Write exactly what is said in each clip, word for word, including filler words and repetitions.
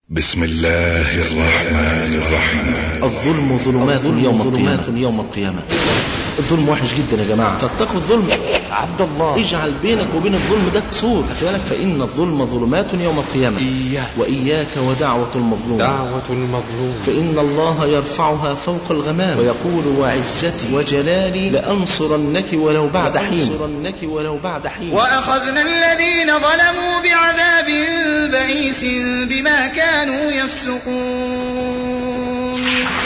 بسم الله الرحمن الرحيم. الظلم ظلمات يوم القيامة. يوم القيامة الظلم وحش جدا يا جماعة، فاتقوا الظلم. عبد الله اجعل بينك وبين الظلم ده سور، بالك فإن الظلم ظلمات يوم القيامة. إياك وإياك ودعوة المظلوم. دعوة المظلوم فإن الله يرفعها فوق الغمام ويقول وعزتي وجلالي لأنصرنك ولو بعد حين. لأنصرنك ولو بعد حين. وأخذنا الذين ظلموا بعذاب بئيس بما كانوا يفسقون.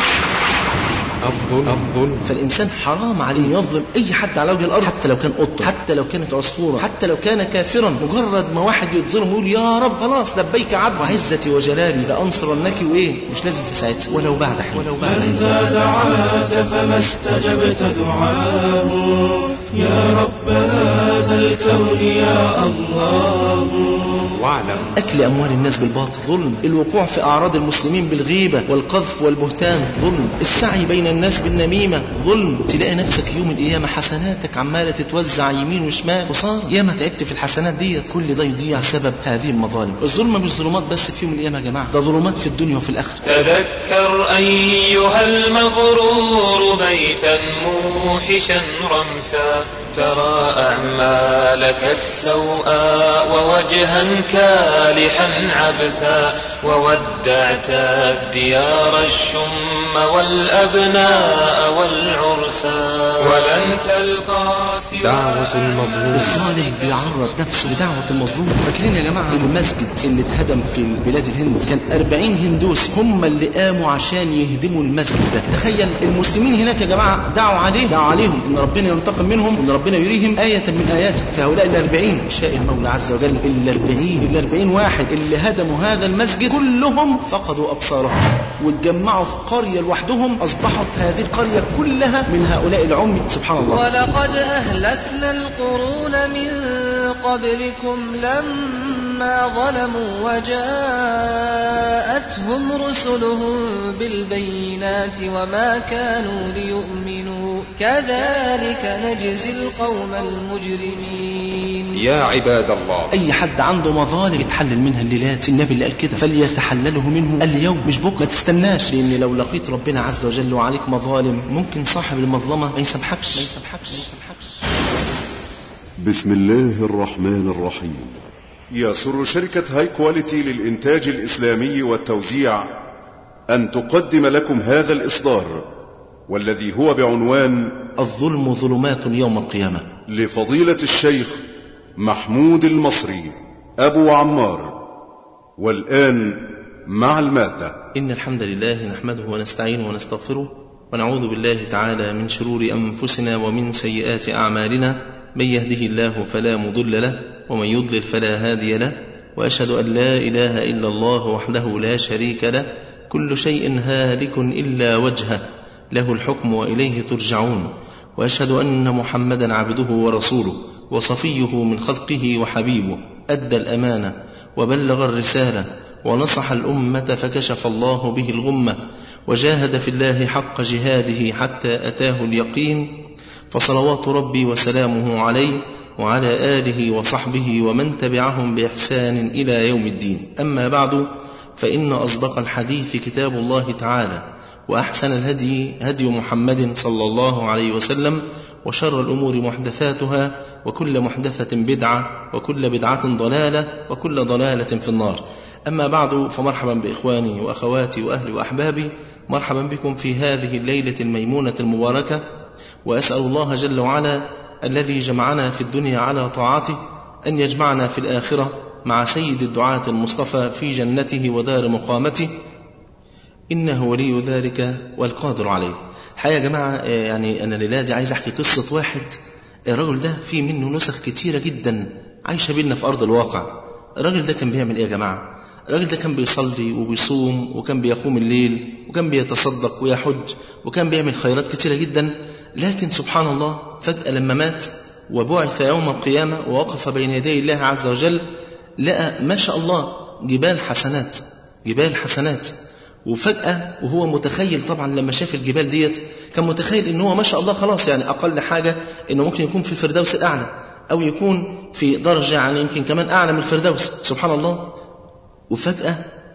الظلم. الظلم فالإنسان حرام عليه يظلم أي حد على وجه الأرض، حتى لو كان قطة، حتى لو كانت عصفورة، حتى لو كان كافرا. مجرد ما واحد يظلم يقول يا رب خلاص لبيك عبد وعزتي وجلالي لأنصرنك، وإيه مش لازم في ساعتها ولو بعد حين. ولو بعد حين. من ذا دعاك فما استجبت دعاه يا رب هذا الكون يا الله. واعلم أكل أموال الناس بالباطل ظلم، الوقوع في أعراض المسلمين بالغيبة والقذف والبهتان ظلم، السعي بين الناس بالنميمة ظلم. تلاقي نفسك يوم القيامة حسناتك عمالة تتوزع يمين وشمال، وصار ياما تعبت في الحسنات دي، كل ده يضيع سبب هذه المظالم. الظلم مش ظلمات بس في يوم القيامة يا جماعة، ده ظلمات في الدنيا وفي الآخرة. تذكر أيها المغرور بيتا موحشا رمسا، ترى أعمالك السوء ووجها كالحا عبسا، وودعت الديار الشم والأبناء والعرسا، ولن تلقى دعوة المظلوم. الظالم بيعرض نفسه لدعوة المظلوم. فاكرين يا جماعة المسجد اللي اتهدم في بلاد الهند كان أربعين هندوسي هم اللي قاموا عشان يهدموا المسجد ده. تخيل المسلمين هناك يا جماعة دعوا عليه دعوا عليهم ان ربنا ينتقم منهم، ان ربنا يريهم آية من آياته. فهؤلاء الأربعين شاء المولى عز وجل الأربعين الأربعين واحد اللي هدموا هذا المسجد كلهم فقدوا أبصارهم واتجمعوا في قرية لوحدهم، أصبحت هذه القرية كلها من هؤلاء العمي. سبحان الله. ولقد أهلكنا القرون من قبلكم لما ظلموا وجاءتهم رسلهم بالبينات وما كانوا ليؤمنوا كذلك نجزي القوم المجرمين. يا عباد الله، أي حد عنده مظالم يتحلل منها الليلات، النبي اللي قال كده فليتحلله منه اليوم مش بكره. ما تستناش، لأن لو لقيت ربنا عز وجل وعليك مظالم ممكن صاحب المظلمة ما يسامحكش. ما يسامحكش ما يسامحكش. بسم الله الرحمن الرحيم. يسر شركة هاي كواليتي للإنتاج الإسلامي والتوزيع أن تقدم لكم هذا الإصدار، والذي هو بعنوان الظلم ظلمات يوم القيامة، لفضيلة الشيخ محمود المصري أبو عمار. والآن مع المادة. إن الحمد لله نحمده ونستعينه ونستغفره، ونعوذ بالله تعالى من شرور أنفسنا ومن سيئات أعمالنا. من يهده الله فلا مضل له، ومن يضلل فلا هادي له، وأشهد أن لا إله إلا الله وحده لا شريك له، كل شيء هالك إلا وجهه، له الحكم وإليه ترجعون. وأشهد أن محمدا عبده ورسوله وصفيه من خلقه وحبيبه، أدى الأمانة وبلغ الرسالة ونصح الأمة فكشف الله به الغمة، وجاهد في الله حق جهاده حتى أتاه اليقين. فصلوات ربي وسلامه عليه وعلى آله وصحبه ومن تبعهم بإحسان إلى يوم الدين. أما بعد، فإن أصدق الحديث كتاب الله تعالى، وأحسن الهدي هدي محمد صلى الله عليه وسلم، وشر الأمور محدثاتها، وكل محدثة بدعة، وكل بدعة ضلالة، وكل ضلالة في النار. أما بعد، فمرحبا بإخواني وأخواتي وأهلي وأحبابي، مرحبا بكم في هذه الليلة الميمونة المباركة. وأسأل الله جل وعلا الذي جمعنا في الدنيا على طاعته أن يجمعنا في الآخرة مع سيد الدعاة المصطفى في جنته ودار مقامته، إنه ولي ذلك والقادر عليه. الحقيقة يا جماعة، يعني أنا ليلادي عايز أحكي قصة واحد، الرجل ده فيه منه نسخ كتيرة جدا عايشة بينا في أرض الواقع. الراجل ده كان بيعمل إيه يا جماعة؟ الراجل ده كان بيصلي وبيصوم، وكان بيقوم الليل، وكان بيتصدق ويحج، وكان بيعمل خيرات كتيرة جدا. لكن سبحان الله فجأة لما مات وبعث يوم القيامة ووقف بين يدي الله عز وجل، لقى ما شاء الله جبال حسنات جبال حسنات. وفجأة وهو متخيل طبعا لما شاف الجبال ديت كان متخيل إنه هو ما شاء الله خلاص، يعني أقل حاجة إنه ممكن يكون في الفردوس الأعلى، أو يكون في درجة يعني يمكن كمان أعلى من الفردوس. سبحان الله. وفجأة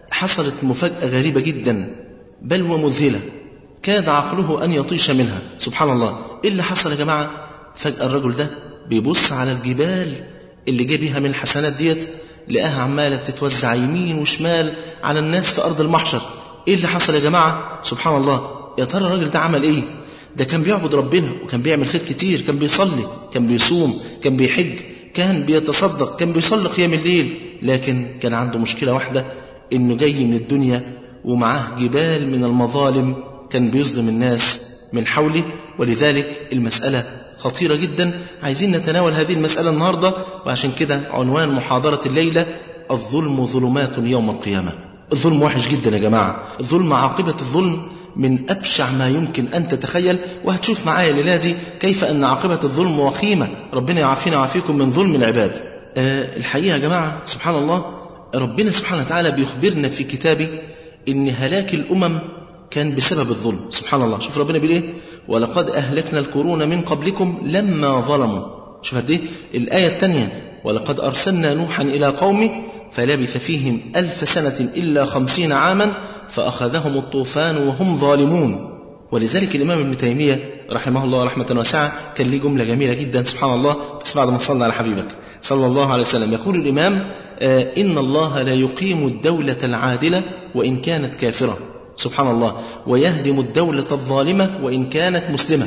حصلت مفاجأة غريبة جدا بل ومذهلة كاد عقله أن يطيش منها. سبحان الله، إيه اللي حصل يا جماعة؟ فجأة الرجل ده بيبص على الجبال اللي جه بيها من الحسنات ديت، لقاها عمالة بتتوزع يمين وشمال على الناس في أرض المحشر. إيه اللي حصل يا جماعة؟ سبحان الله، يا ترى الراجل ده عمل إيه؟ ده كان بيعبد ربنا وكان بيعمل خير كتير، كان بيصلي، كان بيصوم، كان بيحج، كان بيتصدق، كان بيصلي قيام الليل، لكن كان عنده مشكلة واحدة، إنه جاي من الدنيا ومعاه جبال من المظالم كان بيظلم الناس من حوله. ولذلك المسألة خطيرة جدا، عايزين نتناول هذه المسألة النهاردة، وعشان كده عنوان محاضرة الليلة الظلم ظلمات يوم القيامة. الظلم وحش جدا يا جماعة، الظلم عاقبة الظلم من أبشع ما يمكن أن تتخيل، وهتشوف معايا الليلة دي كيف أن عاقبة الظلم وخيمة. ربنا يعافينا ويعافيكم من ظلم العباد. أه الحقيقة يا جماعة سبحان الله، ربنا سبحانه وتعالى بيخبرنا في كتابه إن هلاك الأمم كان بسبب الظلم. سبحان الله، شوف ربنا بيقول إيه؟ ولقد أهلكنا القرون من قبلكم لما ظلموا. شوف هذه الآية الثانية، ولقد أرسلنا نوحا إلى قومه فلبث فيهم ألف سنة إلا خمسين عاما فأخذهم الطوفان وهم ظالمون. ولذلك الإمام ابن تيمية رحمه الله رحمة واسعة كان ليه جملة جميلة جدا سبحان الله، بس بعد ما صلنا على حبيبك صلى الله عليه وسلم. يقول الإمام آه إن الله لا يقيم الدولة العادلة وإن كانت كافرة، سبحان الله، ويهدم الدولة الظالمة وإن كانت مسلمة.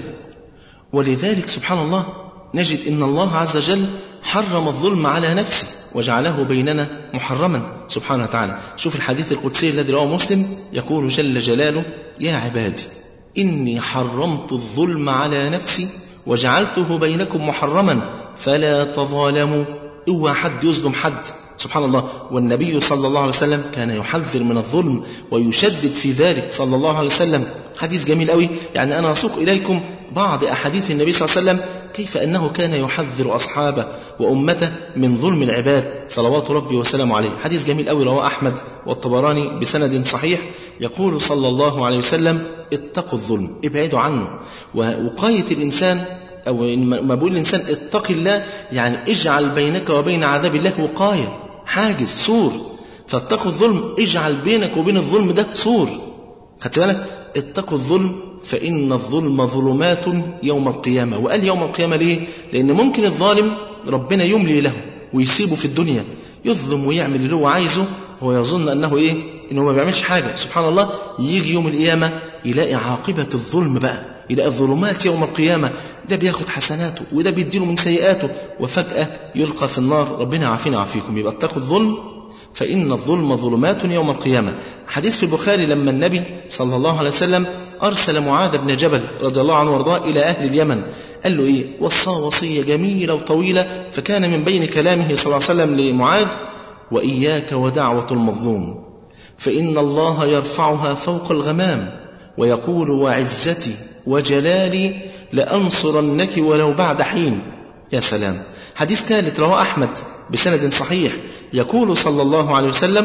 ولذلك سبحان الله نجد إن الله عز وجل حرم الظلم على نفسه وجعله بيننا محرما سبحانه وتعالى. شوف الحديث القدسي الذي رواه مسلم، يقول جل جلاله يا عبادي إني حرمت الظلم على نفسي وجعلته بينكم محرما فلا تظالموا. اوعى حد يظلم حد، سبحان الله. والنبي صلى الله عليه وسلم كان يحذر من الظلم ويشدد في ذلك صلى الله عليه وسلم. حديث جميل قوي، يعني أنا أسوق إليكم بعض أحاديث النبي صلى الله عليه وسلم كيف أنه كان يحذر أصحابه وأمته من ظلم العباد صلوات ربي وسلامه عليه. حديث جميل قوي رواه أحمد والطبراني بسند صحيح، يقول صلى الله عليه وسلم اتقوا الظلم، ابعدوا عنه. ووقاية الإنسان أو ما بقول الإنسان اتق الله، يعني اجعل بينك وبين عذاب الله وقاية، حاجز، سور. فاتقوا الظلم، اجعل بينك وبين الظلم ده سور. خدت بالك؟ اتقوا الظلم فإن الظلم ظلمات يوم القيامة. وقال يوم القيامة ليه؟ لأن ممكن الظالم ربنا يملي له ويسيبه في الدنيا يظلم ويعمل اللي هو عايزه، هو يظن أنه إيه؟ إنه ما بيعملش حاجة. سبحان الله، يجي يوم القيامة يلاقي عاقبة الظلم بقى، يلاقي الظلمات يوم القيامة، ده بياخد حسناته وده بيديله من سيئاته، وفجأة يلقى في النار. ربنا يعافينا ويعافيكم. يبقى اتقوا الظلم فإن الظلم ظلمات يوم القيامة. حديث في البخاري لما النبي صلى الله عليه وسلم أرسل معاذ بن جبل رضي الله عنه وارضاه إلى أهل اليمن، قال له إيه؟ وصاه وصية جميلة وطويلة، فكان من بين كلامه صلى الله عليه وسلم لمعاذ وإياك ودعوة المظلوم فإن الله يرفعها فوق الغمام ويقول وعزتي وجلالي لأنصرنك ولو بعد حين. يا سلام. حديث ثالث رواه أحمد بسند صحيح، يقول صلى الله عليه وسلم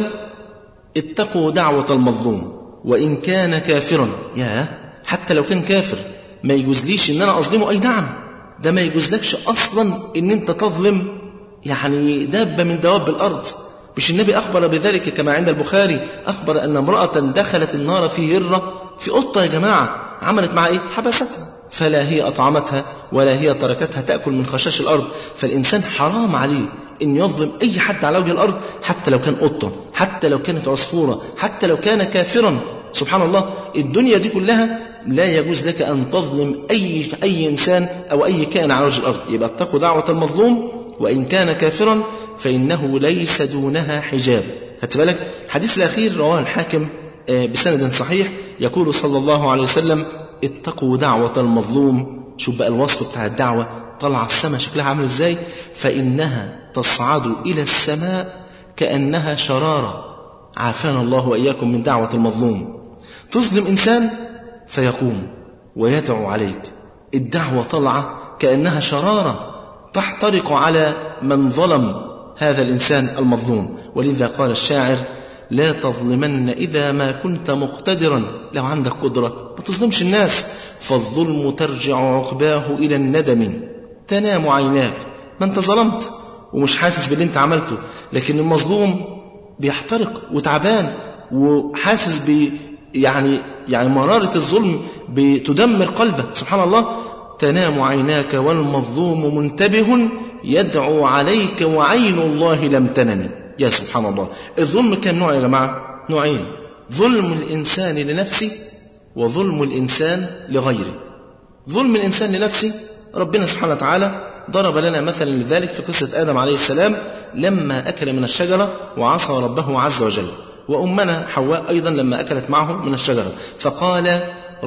اتقوا دعوة المظلوم وإن كان كافرا. يا حتى لو كان كافر ما يجوزليش إن أنا أظلمه. أي نعم، ده ما يجوزلكش أصلا إن أنت تظلم يعني دابة من دواب الأرض. مش النبي أخبر بذلك كما عند البخاري، أخبر أن امرأة دخلت النار في هرة، في قطة يا جماعة، عملت مع إيه؟ حبستها، فلا هي أطعمتها ولا هي تركتها تأكل من خشاش الأرض. فالإنسان حرام عليه إن يظلم أي حد على وجه الأرض، حتى لو كان قطة، حتى لو كانت عصفورة، حتى لو كان كافرا. سبحان الله، الدنيا دي كلها لا يجوز لك أن تظلم أي, أي إنسان أو أي كائن على وجه الأرض. يبقى اتقوا دعوة المظلوم وإن كان كافرا فإنه ليس دونها حجاب. خدت بالك؟ الحديث الأخير رواه الحاكم بسند صحيح، يقول صلى الله عليه وسلم اتقوا دعوة المظلوم. شوف بقى الوصف بتاع الدعوة، طلع السماء شكلها عامل ازاي؟ فإنها تصعد إلى السماء كأنها شرارة. عافانا الله وإياكم من دعوة المظلوم. تظلم إنسان فيقوم ويدعو عليك، الدعوة طلعة كأنها شرارة تحترق على من ظلم هذا الإنسان المظلوم. ولذا قال الشاعر لا تظلمن إذا ما كنت مقتدرا. لو عندك قدرة ما تظلمش الناس، فالظلم ترجع عقباه إلى الندم تنام عيناك. ما انت ظلمت ومش حاسس باللي انت عملته، لكن المظلوم بيحترق وتعبان وحاسس ب يعني يعني مرارة الظلم بتدمر قلبه. سبحان الله، تنام عيناك والمظلوم منتبه يدعو عليك وعين الله لم تنم. يا سبحان الله، الظلم كم نوع يا جماعة؟ نوعين: ظلم الإنسان لنفسه وظلم الإنسان لغيره. ظلم الإنسان لنفسه ربنا سبحانه وتعالى ضرب لنا مثلا لذلك في قصة آدم عليه السلام لما أكل من الشجرة وعصى ربه عز وجل، وأمنا حواء أيضا لما أكلت معه من الشجرة فقال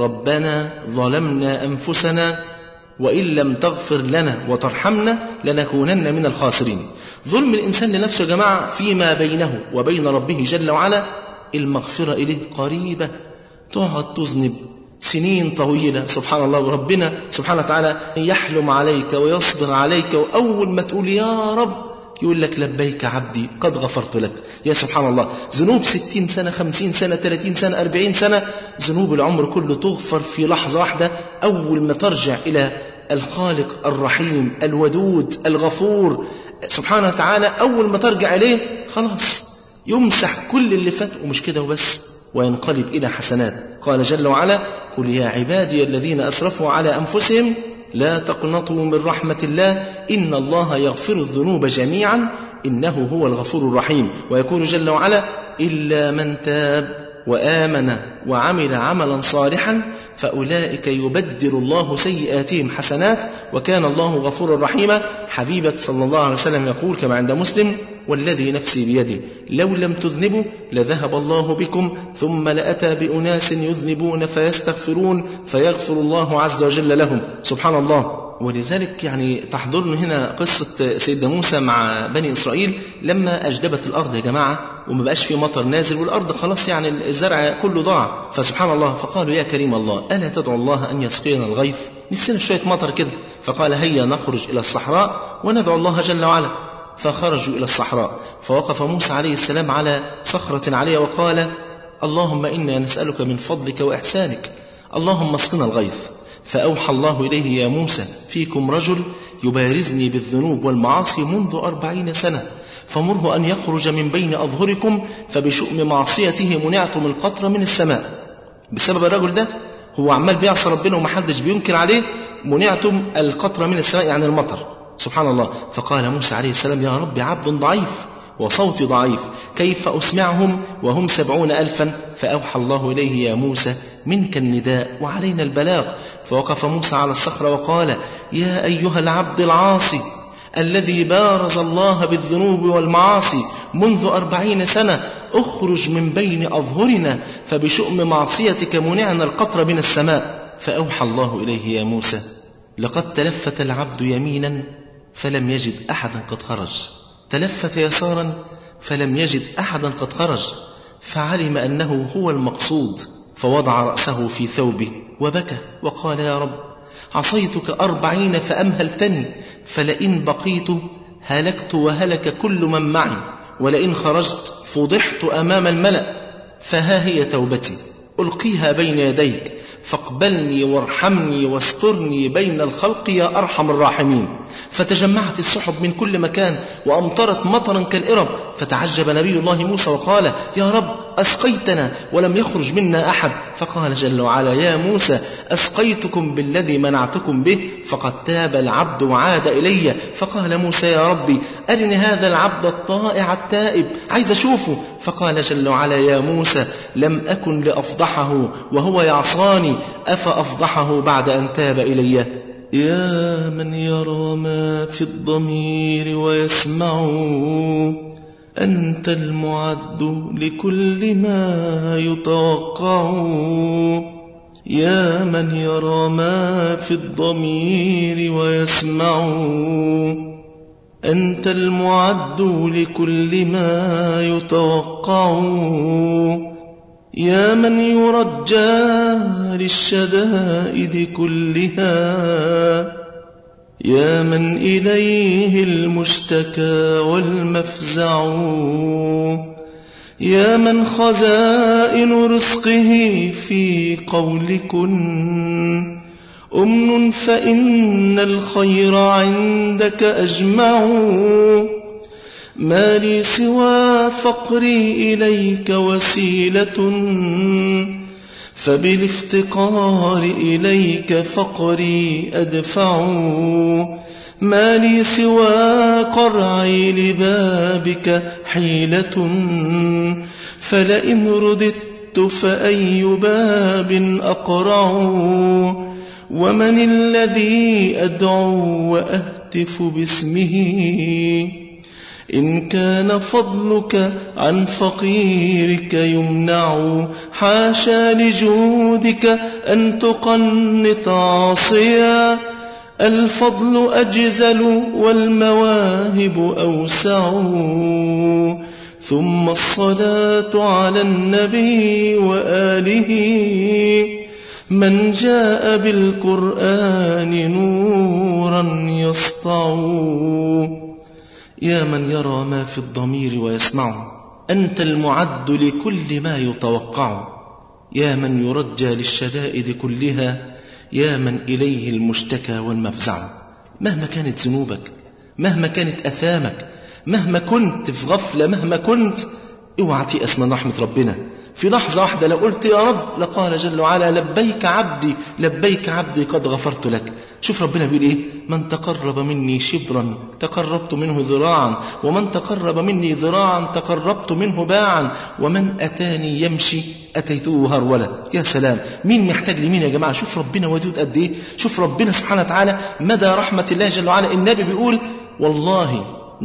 ربنا ظلمنا أنفسنا وإن لم تغفر لنا وترحمنا لنكونن من الخاسرين. ظلم الإنسان لنفسه يا جماعة فيما بينه وبين ربه جل وعلا المغفرة إليه قريبة، تقعد تذنب سنين طويلة سبحان الله، وربنا سبحانه وتعالى يحلم عليك ويصبر عليك، وأول ما تقول يا رب يقول لك لبيك عبدي قد غفرت لك. يا سبحان الله، ذنوب ستين سنة خمسين سنة ثلاثين سنة أربعين سنة، ذنوب العمر كله تغفر في لحظة واحدة أول ما ترجع إلى الخالق الرحيم الودود الغفور سبحانه وتعالى. أول ما ترجع إليه خلاص يمسح كل اللي فات، ومش كده وبس، وينقلب إلى حسنات. قال جل وعلا قل يا عبادي الذين أسرفوا على أنفسهم لا تقنطوا من رحمة الله إن الله يغفر الذنوب جميعا إنه هو الغفور الرحيم. ويقول جل وعلا إلا من تاب وآمن وعمل عملا صالحا فأولئك يبدل الله سيئاتهم حسنات وكان الله غفورا رحيما. حبيبك صلى الله عليه وسلم يقول كما عند مسلم والذي نفسي بيده لو لم تذنبوا لذهب الله بكم ثم لأتى بأناس يذنبون فيستغفرون فيغفر الله عز وجل لهم. سبحان الله. ولذلك يعني تحضرنا هنا قصة سيدنا موسى مع بني إسرائيل لما أجدبت الأرض يا جماعة وما بقاش في مطر نازل والأرض خلاص يعني الزرع كله ضاع. فسبحان الله فقالوا يا كريم الله ألا تدعو الله أن يسقينا الغيث، نفسنا في شوية مطر كده. فقال هيا نخرج إلى الصحراء وندعو الله جل وعلا. فخرجوا إلى الصحراء فوقف موسى عليه السلام على صخرة عليها وقال اللهم إنا نسألك من فضلك وإحسانك اللهم اسقنا الغيث. فأوحى الله إليه يا موسى فيكم رجل يبارزني بالذنوب والمعاصي منذ أربعين سنة فمره أن يخرج من بين أظهركم فبشؤم معصيته منعتم القطر من السماء. بسبب الرجل ده هو عمال بيعصى ربنا ومحدش بينكر عليه، منعتم القطر من السماء يعني المطر. سبحان الله. فقال موسى عليه السلام يا رب عبد ضعيف وصوتي ضعيف كيف أسمعهم وهم سبعون ألفا. فأوحى الله إليه يا موسى منك النداء وعلينا البلاغ. فوقف موسى على الصخرة وقال يا أيها العبد العاصي الذي بارز الله بالذنوب والمعاصي منذ أربعين سنة أخرج من بين أظهرنا فبشؤم معصيتك منعنا القطر من السماء. فأوحى الله إليه يا موسى لقد تلفت العبد يمينا فلم يجد أحدا قد خرج، تلفت يسارا فلم يجد أحدا قد خرج، فعلم أنه هو المقصود فوضع رأسه في ثوبه وبكى وقال يا رب عصيتك أربعين فأمهلتني فلئن بقيت هلكت وهلك كل من معي ولئن خرجت فضحت أمام الملأ. فها هي توبتي ألقيها بين يديك فاقبلني وارحمني واسترني بين الخلق يا أرحم الراحمين. فتجمعت السحب من كل مكان وأمطرت مطرا كالإرب. فتعجب نبي الله موسى وقال يا رب أسقيتنا ولم يخرج منا أحد. فقال جل وعلا يا موسى أسقيتكم بالذي منعتكم به فقد تاب العبد وعاد إلي. فقال موسى يا ربي أرني هذا العبد الطائع التائب عايز أشوفه. فقال جل وعلا يا موسى لم أكن لأفضحه وهو يعصاني أفأفضحه بعد أن تاب إلي. يا من يرى ما في الضمير ويسمع أنت المعد لكل ما يتوقع. يا من يرى ما في الضمير ويسمع أنت المعد لكل ما يتوقع. يا من يرجى للشدائد كلها يا من إليه المشتكى والمفزع. يا من خزائن رزقه في قول كن أمن فإن الخير عندك أجمع. ما لي سوى فقري إليك وسيلة فبالافتقار إليك فقري أدفع ما لي سوى قرعي لبابك حيلة فلئن رددت فأي باب أقرع ومن الذي أدعو وأهتف باسمه إن كان فضلك عن فقيرك يمنع حاشا لجودك أن تقنط عاصيا الفضل أجزل والمواهب أوسع ثم الصلاة على النبي وآله من جاء بالقرآن نورا يسطع يا من يرى ما في الضمير ويسمع أنت المعد لكل ما يتوقع يا من يرجى للشدائد كلها يا من إليه المشتكى والمفزع مهما كانت ذنوبك مهما كانت أثامك مهما كنت في غفلة مهما كنت اوعى تيأس من رحمة ربنا في لحظة واحدة لو قلت يا رب لقال جل وعلا لبيك عبدي لبيك عبدي قد غفرت لك. شوف ربنا بيقول ايه؟ من تقرب مني شبرا تقربت منه ذراعا ومن تقرب مني ذراعا تقربت منه باعا ومن أتاني يمشي أتيته هرولا. يا سلام، مين محتاج لمين يا جماعة؟ شوف ربنا ودود قد ايه، شوف ربنا سبحانه وتعالى مدى رحمة الله جل وعلا. النبي بيقول والله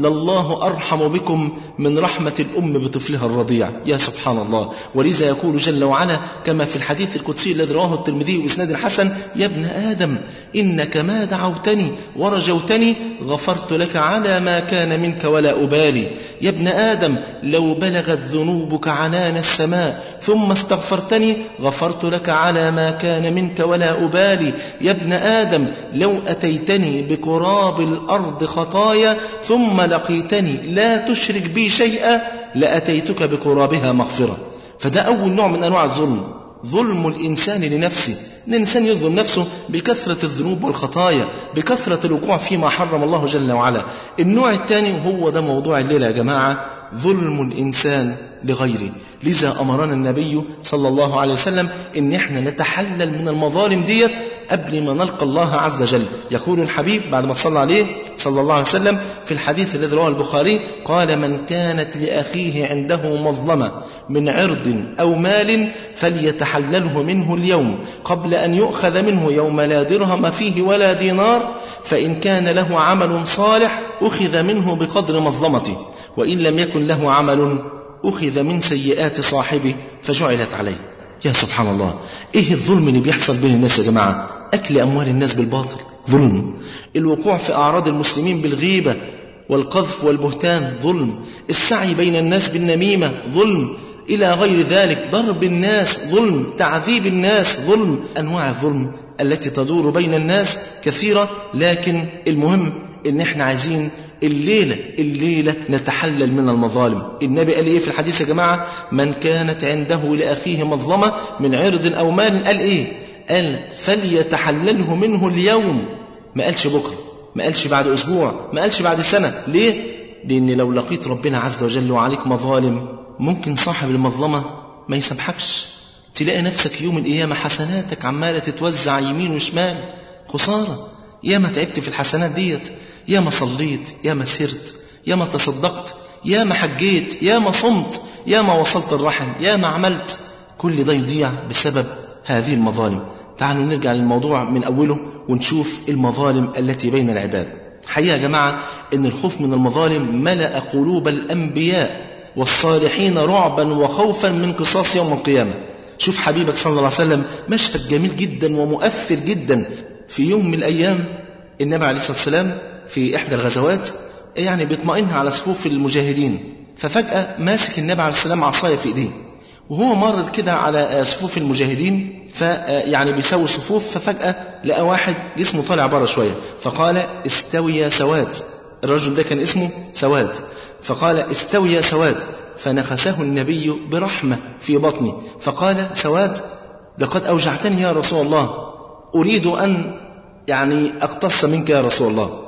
لله أرحم بكم من رحمة الأم بطفلها الرضيع. يا سبحان الله. ولذا يقول جل وعلا كما في الحديث القدسي الذي رواه الترمذي بإسناد حسن: يا ابن آدم إنك ما دعوتني ورجوتني غفرت لك على ما كان منك ولا أبالي. يا ابن آدم لو بلغت ذنوبك عنان السماء ثم استغفرتني غفرت لك على ما كان منك ولا أبالي. يا ابن آدم لو أتيتني بقراب الأرض خطايا ثم لقيتني لا تشرك بي شيئا لأتيتك بقرابها مغفرة. فده أول نوع من أنواع الظلم، ظلم الإنسان لنفسه، إن الإنسان يظلم نفسه بكثرة الذنوب والخطايا، بكثرة الوقوع فيما حرم الله جل وعلا. النوع الثاني وهو ده موضوع الليلة يا جماعة، ظلم الإنسان لغيره. لذا أمرنا النبي صلى الله عليه وسلم إن احنا نتحلل من المظالم ديت قبل ما نلقى الله عز وجل. يقول الحبيب بعد ما صلى عليه صلى الله عليه وسلم في الحديث الذي رواه البخاري قال: من كانت لأخيه عنده مظلمة من عرض أو مال فليتحلله منه اليوم قبل أن يؤخذ منه يوم لا درهم فيه ولا دينار، فإن كان له عمل صالح أخذ منه بقدر مظلمته، وإن لم يكن له عمل أخذ من سيئات صاحبه فجعلت عليه. يا سبحان الله، إيه الظلم اللي بيحصل بين الناس يا جماعة؟ أكل أموال الناس بالباطل ظلم، الوقوع في أعراض المسلمين بالغيبة والقذف والبهتان ظلم، السعي بين الناس بالنميمة ظلم، إلى غير ذلك، ضرب الناس ظلم، تعذيب الناس ظلم. أنواع الظلم التي تدور بين الناس كثيرة، لكن المهم إن احنا عايزين الليلة الليلة نتحلل من المظالم. النبي قال إيه في الحديث يا جماعة؟ من كانت عنده لأخيه مظلمة من عرض أو مال، قال إيه؟ قال فليتحلله منه اليوم. ما قالش بكرة، ما قالش بعد أسبوع، ما قالش بعد سنة. ليه؟ لأن لو لقيت ربنا عز وجل وعليك مظالم ممكن صاحب المظلمة ما يسامحكش، تلاقي نفسك يوم القيامة حسناتك عمالة تتوزع يمين وشمال. خسارة، يا ما تعبت في الحسنات ديت، يا ما صليت، يا ما سرت، يا ما تصدقت، يا ما حجيت، يا ما صمت، يا ما وصلت الرحم، يا ما عملت، كل ده يضيع بسبب هذه المظالم. تعالوا نرجع للموضوع من أوله ونشوف المظالم التي بين العباد. حقيقة يا جماعة إن الخوف من المظالم ملأ قلوب الأنبياء والصالحين رعبا وخوفا من قصاص يوم القيامة. شوف حبيبك صلى الله عليه وسلم مشهد جميل جدا ومؤثر جدا. في يوم من الأيام النبي عليه الصلاة والسلام في إحدى الغزوات يعني بيطمئن على صفوف المجاهدين، ففجأة ماسك النبي عليه السلام عصاية في إيديه، وهو مر كده على صفوف المجاهدين فيعني بيسوي صفوف، ففجأة لقى واحد جسمه طالع بره شوية فقال استوي يا سواد. الرجل ده كان اسمه سواد، فقال استوي يا سواد، فنخسه النبي برحمة في بطنه فقال سواد لقد أوجعتني يا رسول الله، أريد أن يعني أقتص منك يا رسول الله.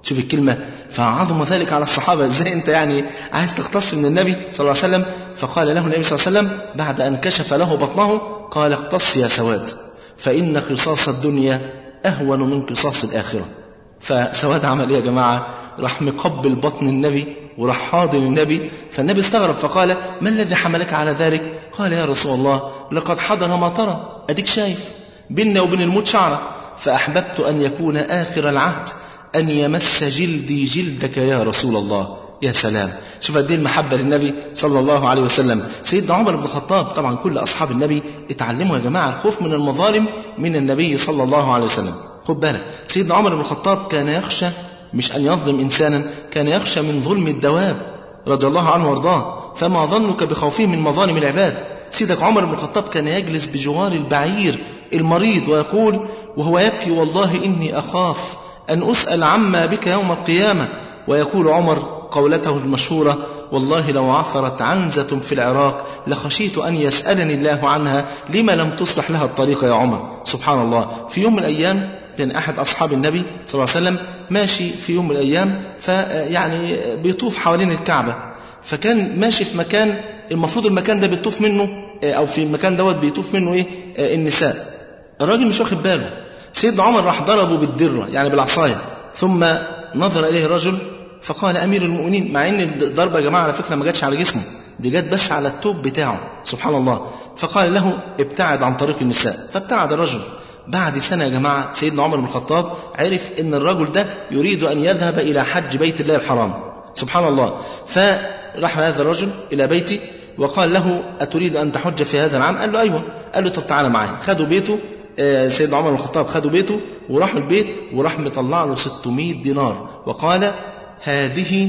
شوف الكلمة، فعظم ذلك على الصحابة. ازاي انت يعني عايز تختص من النبي صلى الله عليه وسلم؟ فقال له النبي صلى الله عليه وسلم بعد أن كشف له بطنه قال اختص يا سواد فإن قصاص الدنيا أهون من قصاص الآخرة. فسواد عمل ايه يا جماعة؟ راح مقبل بطن النبي وراح حاضن النبي. فالنبي استغرب فقال ما الذي حملك على ذلك؟ قال يا رسول الله لقد حضر ما ترى، أديك شايف بيننا وبين الموت شعرة، فأحببت أن يكون آخر العهد أن يمس جلدي جلدك يا رسول الله. يا سلام، شوف قد ايه المحبة للنبي صلى الله عليه وسلم. سيدنا عمر بن الخطاب، طبعا كل أصحاب النبي اتعلموا يا جماعة الخوف من المظالم من النبي صلى الله عليه وسلم. خد بالك، سيدنا عمر بن الخطاب كان يخشى مش أن يظلم إنسانا، كان يخشى من ظلم الدواب رضي الله عنه وارضاه. فما ظنك بخوفه من مظالم العباد؟ سيدك عمر بن الخطاب كان يجلس بجوار البعير المريض ويقول وهو يبكي والله إني أخاف أن أسأل عما بك يوم القيامة. ويقول عمر قولته المشهورة والله لو عثرت عنزة في العراق لخشيت أن يسألني الله عنها لما لم تصلح لها الطريق يا عمر. سبحان الله. في يوم من الأيام كان أحد أصحاب النبي صلى الله عليه وسلم ماشي في يوم من الأيام، فيعني بيطوف حوالين الكعبة، فكان ماشي في مكان المفروض المكان ده بيطوف منه أو في المكان دوت بيطوف منه إيه النساء. الراجل مش واخد باله، سيدنا عمر راح ضربه بالدرة يعني بالعصاية، ثم نظر إليه الرجل فقال أمير المؤمنين، مع إن الضربة يا جماعة على فكرة ما جاتش على جسمه، دي جات بس على التوب بتاعه سبحان الله. فقال له ابتعد عن طريق النساء، فابتعد الرجل. بعد سنة يا جماعة سيدنا عمر بن الخطاب عرف إن الرجل ده يريد أن يذهب إلى حج بيت الله الحرام سبحان الله. فراح هذا الرجل إلى بيته وقال له أتريد أن تحج في هذا العام؟ قال له أيوة. قال له طب تعالى معايا. خدوا بيته، سيدنا عمر بن الخطاب خدوا بيته وراحوا البيت، وراح مطلع له ستمائة دينار وقال هذه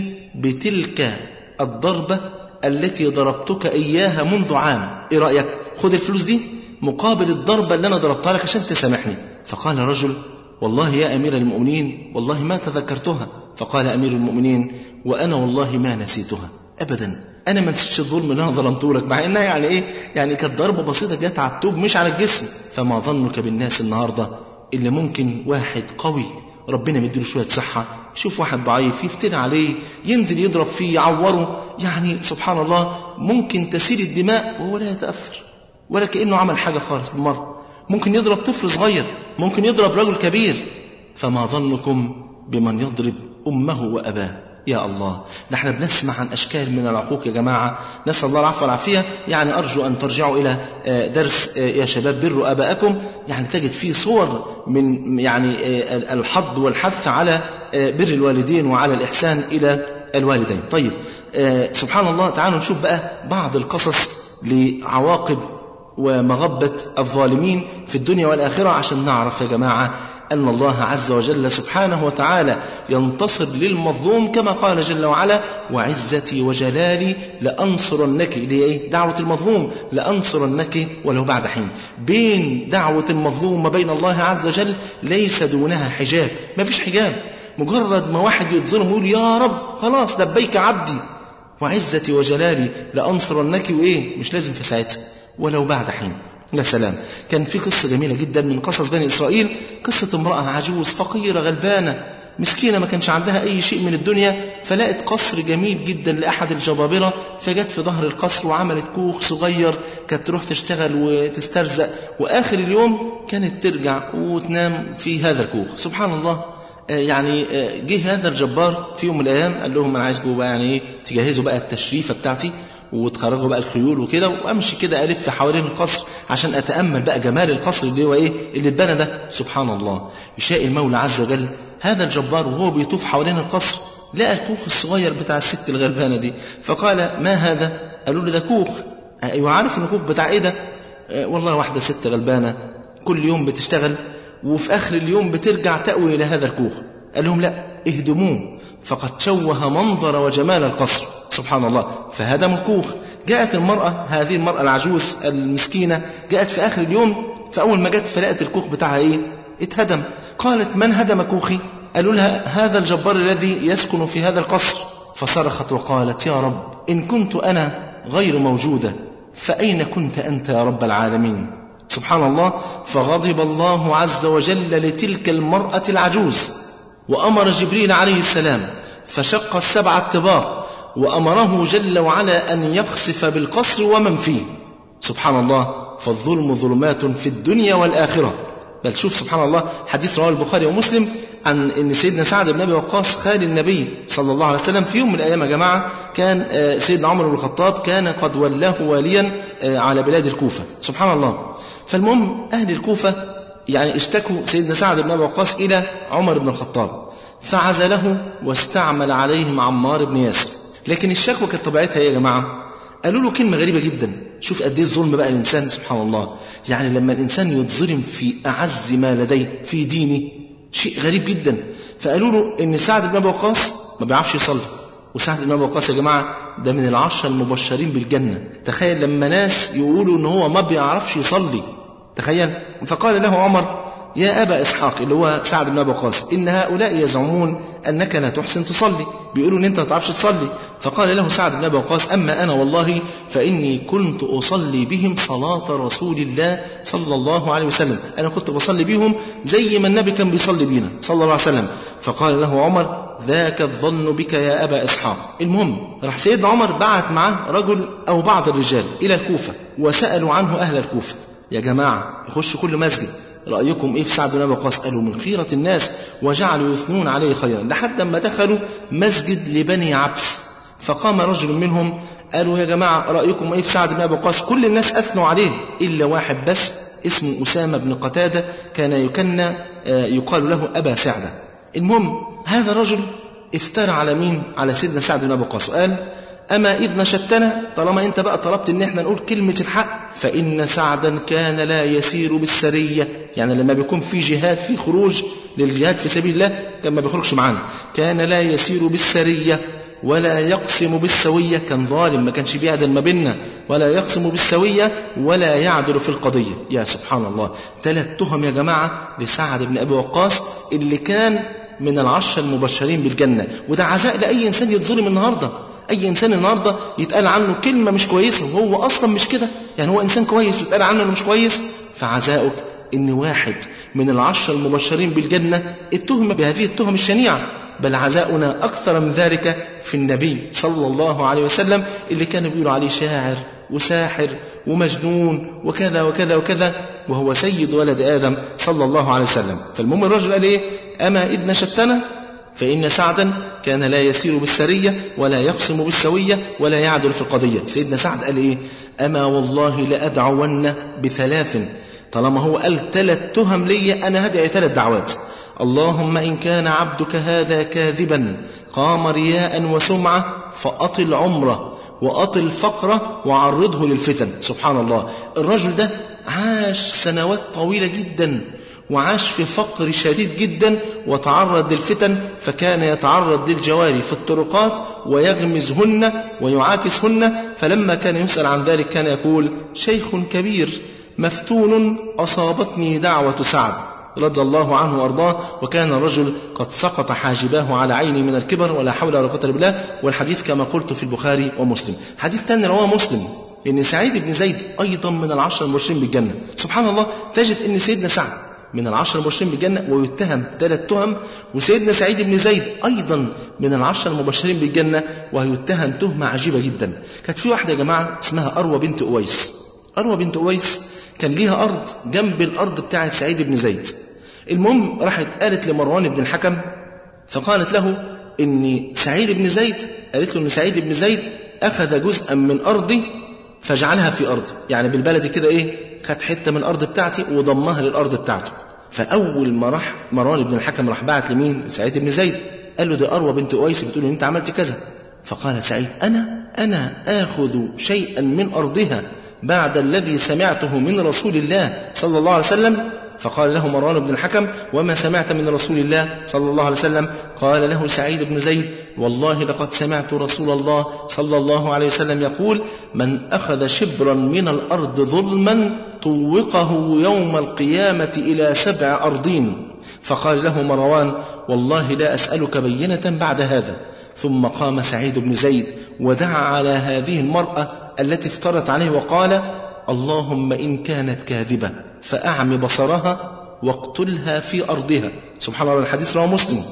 بتلك الضربة التي ضربتك إياها منذ عام، إيه رأيك؟ خد الفلوس دي مقابل الضربة اللي أنا ضربتها لك عشان تسامحني. فقال الرجل والله يا أمير المؤمنين والله ما تذكرتها. فقال أمير المؤمنين وأنا والله ما نسيتها أبدا، أنا ما نسيتش الظلم اللي أنا ظلمته لك، مع إنها يعني إيه يعني كانت ضربة بسيطة جت على التوب مش على الجسم. فما ظنك بالناس النهاردة اللي ممكن واحد قوي ربنا مديله شوية صحة شوف واحد ضعيف يفتن عليه ينزل يضرب فيه يعوره، يعني سبحان الله ممكن تسيل الدماء وهو لا يتأثر ولا كأنه عمل حاجة خالص بالمرة. ممكن يضرب طفل صغير، ممكن يضرب رجل كبير، فما ظنكم بمن يضرب أمه وأباه؟ يا الله، ده احنا بنسمع عن أشكال من العقوق يا جماعة، نسأل الله العفو والعافية. يعني أرجو أن ترجعوا إلى درس يا شباب بروا آباءكم، يعني تجد فيه صور من يعني الحض والحث على بر الوالدين وعلى الإحسان إلى الوالدين. طيب سبحان الله، تعالوا نشوف بقى بعض القصص لعواقب ومغبة الظالمين في الدنيا والآخرة عشان نعرف يا جماعة أن الله عز وجل سبحانه وتعالى ينتصر للمظلوم كما قال جل وعلا وعزتي وجلالي لأنصرنك. ليه؟ دعوة المظلوم لأنصرنك ولو بعد حين. بين دعوة المظلوم وبين الله عز وجل ليس دونها حجاب، ما فيش حجاب. مجرد ما واحد يتظلم يقول يا رب خلاص لبيك عبدي وعزتي وجلالي لأنصرنك، وإيه مش لازم في ساعتها ولو بعد حين. يا سلام. كان في قصة جميلة جدا من قصص بني إسرائيل، قصة امرأة عجوز فقيرة غلبانة مسكينة ما كانش عندها أي شيء من الدنيا، فلقت قصر جميل جدا لأحد الجبابرة، فجت في ظهر القصر وعملت كوخ صغير كانت تروح تشتغل وتسترزق، وآخر اليوم كانت ترجع وتنام في هذا الكوخ. سبحان الله. يعني جه هذا الجبار في يوم من الأيام قال لهم أنا عايزكم بقى يعني تجهزوا بقى التشريفة بتاعتي وتخرجوا بقى الخيول وكده، وامشي كده الف حوالين القصر عشان اتامل بقى جمال القصر اللي هو ايه اللي اتبنى ده. سبحان الله، يشاء المولى عز وجل هذا الجبار وهو بيطوف حوالين القصر لقى الكوخ الصغير بتاع الست الغلبانه دي، فقال ما هذا؟ قالوا له ده كوخ. ايوه عارف ان كوخ بتاع ايه ده؟ أه والله واحده ست غلبانه كل يوم بتشتغل وفي اخر اليوم بترجع تأوي الى هذا الكوخ. قال لهم لا اهدموه فقد شوه منظر وجمال القصر. سبحان الله. فهدموا الكوخ. جاءت المرأة هذه المرأة العجوز المسكينة جاءت في آخر اليوم، فأول ما جاءت فلقت الكوخ بتاعها إيه؟ اتهدم. قالت من هدم كوخي؟ قالوا لها هذا الجبار الذي يسكن في هذا القصر. فصرخت وقالت يا رب إن كنت أنا غير موجودة فأين كنت أنت يا رب العالمين؟ سبحان الله. فغضب الله عز وجل لتلك المرأة العجوز وأمر جبريل عليه السلام فشق السبع الطباق، وأمره جل وعلا أن يخسف بالقصر ومن فيه. سبحان الله، فالظلم ظلمات في الدنيا والآخرة. بل شوف سبحان الله، حديث رواه البخاري ومسلم عن ان سيدنا سعد بن ابي وقاص خال النبي صلى الله عليه وسلم في يوم من الايام يا جماعه كان سيدنا عمر بن الخطاب كان قد ولاه واليا على بلاد الكوفه. سبحان الله. فالمهم اهل الكوفه يعني اشتكوا سيدنا سعد بن ابي وقاص الى عمر بن الخطاب، فعزله واستعمل عليهم عمار بن ياسر. لكن الشكوى كانت طبيعتها ايه يا جماعه؟ قالوا له كلمه غريبه جدا. شوف قد ايه الظلم بقى الانسان. سبحان الله، يعني لما الانسان يتظلم في اعز ما لديه في دينه شيء غريب جدا. فقالوا له ان سعد بن ابي وقاص ما بيعرفش يصلي، وسعد بن ابي وقاص يا جماعه ده من العشرة المبشرين بالجنه. تخيل لما ناس يقولوا ان هو ما بيعرفش يصلي، تخيل. فقال له عمر: يا أبا إسحاق، اللي هو سعد بن أبي وقاص، إن هؤلاء يزعمون أنك لا تحسن تصلي، بيقولوا إن أنت ما تعرفش تصلي. فقال له سعد بن أبي وقاص: أما أنا والله فإني كنت أصلي بهم صلاة رسول الله صلى الله عليه وسلم، أنا كنت بصلي بهم زي ما النبي كان بيصلي بينا صلى الله عليه وسلم. فقال له عمر: ذاك الظن بك يا أبا إسحاق. المهم راح سيدنا عمر بعت معه رجل أو بعض الرجال إلى الكوفة وسألوا عنه أهل الكوفة. يا جماعة يخش كل مسجد، رأيكم إيه في سعد بن أبي وقاص؟ قالوا من خيرة الناس، وجعلوا يثنون عليه خيرا، لحد ما دخلوا مسجد لبني عبس. فقام رجل منهم قالوا: يا جماعة رأيكم إيه في سعد بن أبي وقاص؟ كل الناس أثنوا عليه إلا واحد بس اسمه أسامة بن قتادة، كان يكنى يقال له أبا سعدة. المهم هذا الرجل افترى على مين؟ على سيدنا سعد بن أبي وقاص، وقال: أما إذ نشدتنا، طالما أنت بقى طلبت إن احنا نقول كلمة الحق، فإن سعدا كان لا يسير بالسرية، يعني لما بيكون في جهاد في خروج للجهاد في سبيل الله كان ما بيخرجش معانا، كان لا يسير بالسرية ولا يقسم بالسوية، كان ظالم ما كانش بيعدل ما بيننا، ولا يقسم بالسوية ولا يعدل في القضية. يا سبحان الله، ثلاث تهم يا جماعة لسعد بن أبي وقاص اللي كان من العشر المبشرين بالجنة. وده عزاء لأي إنسان يتظلم النهاردة. أي إنسان النهاردة يتقال عنه كلمة مش كويسة وهو أصلا مش كده، يعني هو إنسان كويس ويتقال عنه إنه مش كويس، فعزاؤك إن واحد من العشر المبشرين بالجنة اتهم بهذه التهم الشنيعة. بل عزاؤنا أكثر من ذلك في النبي صلى الله عليه وسلم اللي كانوا بيقولوا عليه شاعر وساحر ومجنون وكذا وكذا وكذا، وهو سيد ولد آدم صلى الله عليه وسلم. فالمهم الرجل قال إيه؟ أما إذ نشدتنا فإن سعدا كان لا يسير بالسرية ولا يقسم بالسوية ولا يعدل في القضية. سيدنا سعد قال إيه؟ أما والله لأدعون بثلاث. طالما هو قال ثلاث تهم لي، أنا هدعي ثلاث دعوات. اللهم إن كان عبدك هذا كاذبا قام رياء وسمعة فأطل عمره وأطل فقره وعرضه للفتن. سبحان الله، الرجل ده عاش سنوات طويلة جدا وعاش في فقر شديد جدا وتعرض للفتن، فكان يتعرض للجواري في الطرقات ويغمزهن ويعاكسهن. فلما كان يسأل عن ذلك كان يقول: شيخ كبير مفتون أصابتني دعوة سعد رضي الله عنه وأرضاه، وكان الرجل قد سقط حاجباه على عيني من الكبر ولا حول ولا قوة إلا بالله. والحديث كما قلت في البخاري ومسلم. حديث ثاني رواه مسلم إن سعيد بن زيد أيضا من العشر المبشرين بالجنة. سبحان الله، تجد إن سيدنا سعد من العشر المبشرين بالجنة ويتهم ثلاث تهم، وسيدنا سعيد بن زيد أيضا من العشر المبشرين بالجنة ويتهم تهمة عجيبة جدا. كانت في واحدة يا جماعة اسمها أروى بنت أويس. أروى بنت أويس كان ليها أرض جنب الأرض بتاعت سعيد بن زيد. المهم راحت قالت لمروان بن الحكم فقالت له إن سعيد بن زيد، قالت له إن سعيد بن زيد أخذ جزءا من أرضي فجعلها في أرض، يعني بالبلد كده إيه، خد حتة من الأرض بتاعتي وضمها للأرض بتاعته. فأول ما راح مروان بن الحكم راح بعت لمين؟ سعيد بن زيد، قال له ده أروى بنت أويس بتقول إن أنت عملت كذا. فقال سعيد: أنا أنا آخذ شيئا من أرضها بعد الذي سمعته من رسول الله صلى الله عليه وسلم. فقال له مروان بن الحكم: وما سمعت من رسول الله صلى الله عليه وسلم؟ قال له سعيد بن زيد: والله لقد سمعت رسول الله صلى الله عليه وسلم يقول: من أخذ شبرا من الأرض ظلما طوقه يوم القيامة إلى سبع أرضين. فقال له مروان: والله لا أسألك بينة بعد هذا. ثم قام سعيد بن زيد ودعا على هذه المرأة التي افترت عليه وقال: اللهم إن كانت كاذبة فأعم بصرها واقتلها في أرضها. سبحان الله، الحديث رواه مسلم.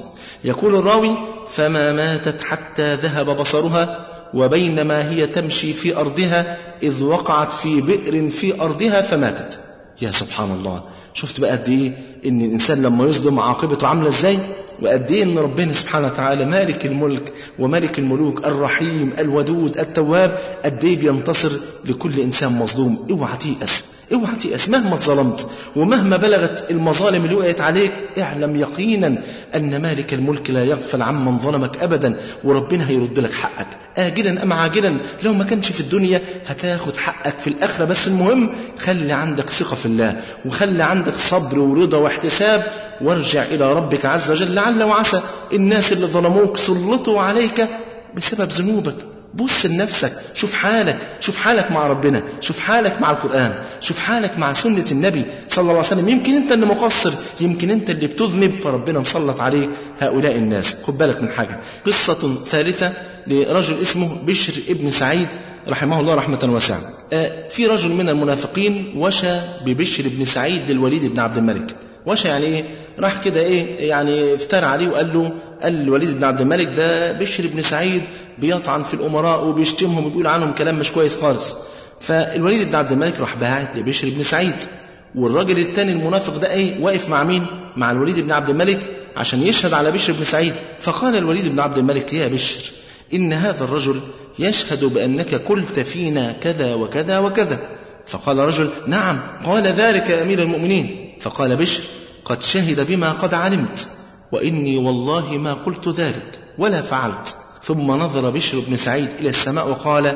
يقول الراوي: فما ماتت حتى ذهب بصرها، وبينما هي تمشي في أرضها إذ وقعت في بئر في أرضها فماتت. يا سبحان الله، شفت بقى قد إيه إن الإنسان لما يظلم عاقبته عاملة إزاي، وقد إيه إن ربنا سبحانه وتعالى مالك الملك وملك الملوك الرحيم الودود التواب، قد إيه بينتصر لكل إنسان مظلوم. اوعى تيأس، اوعى تيأس مهما ظلمت ومهما بلغت المظالم اللي وقعت عليك، اعلم يقينا أن مالك الملك لا يغفل عمن ظلمك أبدا، وربنا هيرد لك حقك آجلا أم عاجلا. لو ما كانش في الدنيا هتاخد حقك في الآخرة. بس المهم خلي عندك ثقة في الله، وخلي عندك صبر ورضا واحتساب، وارجع إلى ربك عز وجل. لعل وعسى الناس اللي ظلموك سلطوا عليك بسبب ذنوبك. بص لنفسك، شوف حالك، شوف حالك مع ربنا، شوف حالك مع القرآن، شوف حالك مع سنة النبي صلى الله عليه وسلم. يمكن انت اللي مقصر، يمكن انت اللي بتذنب، فربنا مسلط عليك هؤلاء الناس. خد بالك من حاجة. قصة ثالثة لرجل اسمه بشر ابن سعيد رحمه الله رحمة واسعة. آه في رجل من المنافقين وشى ببشر ابن سعيد للوليد بن عبد الملك. وشى يعني ايه؟ راح كده ايه يعني افترى عليه وقال له، قال الوليد بن عبد الملك ده بشر بن سعيد بيطعن في الأمراء وبيشتمهم وبيقول عنهم كلام مش كويس خالص. فالوليد بن عبد الملك راح باعت لبشر بن سعيد، والراجل الثاني المنافق ده ايه واقف مع مين؟ مع الوليد بن عبد الملك عشان يشهد على بشر بن سعيد. فقال الوليد بن عبد الملك: يا بشر، إن هذا الرجل يشهد بأنك قلت فينا كذا وكذا وكذا. فقال رجل: نعم. قال: ذلك يا أمير المؤمنين. فقال بشر: قد شهد بما قد علمت، وإني والله ما قلت ذلك ولا فعلت. ثم نظر بشر بن سعيد إلى السماء وقال: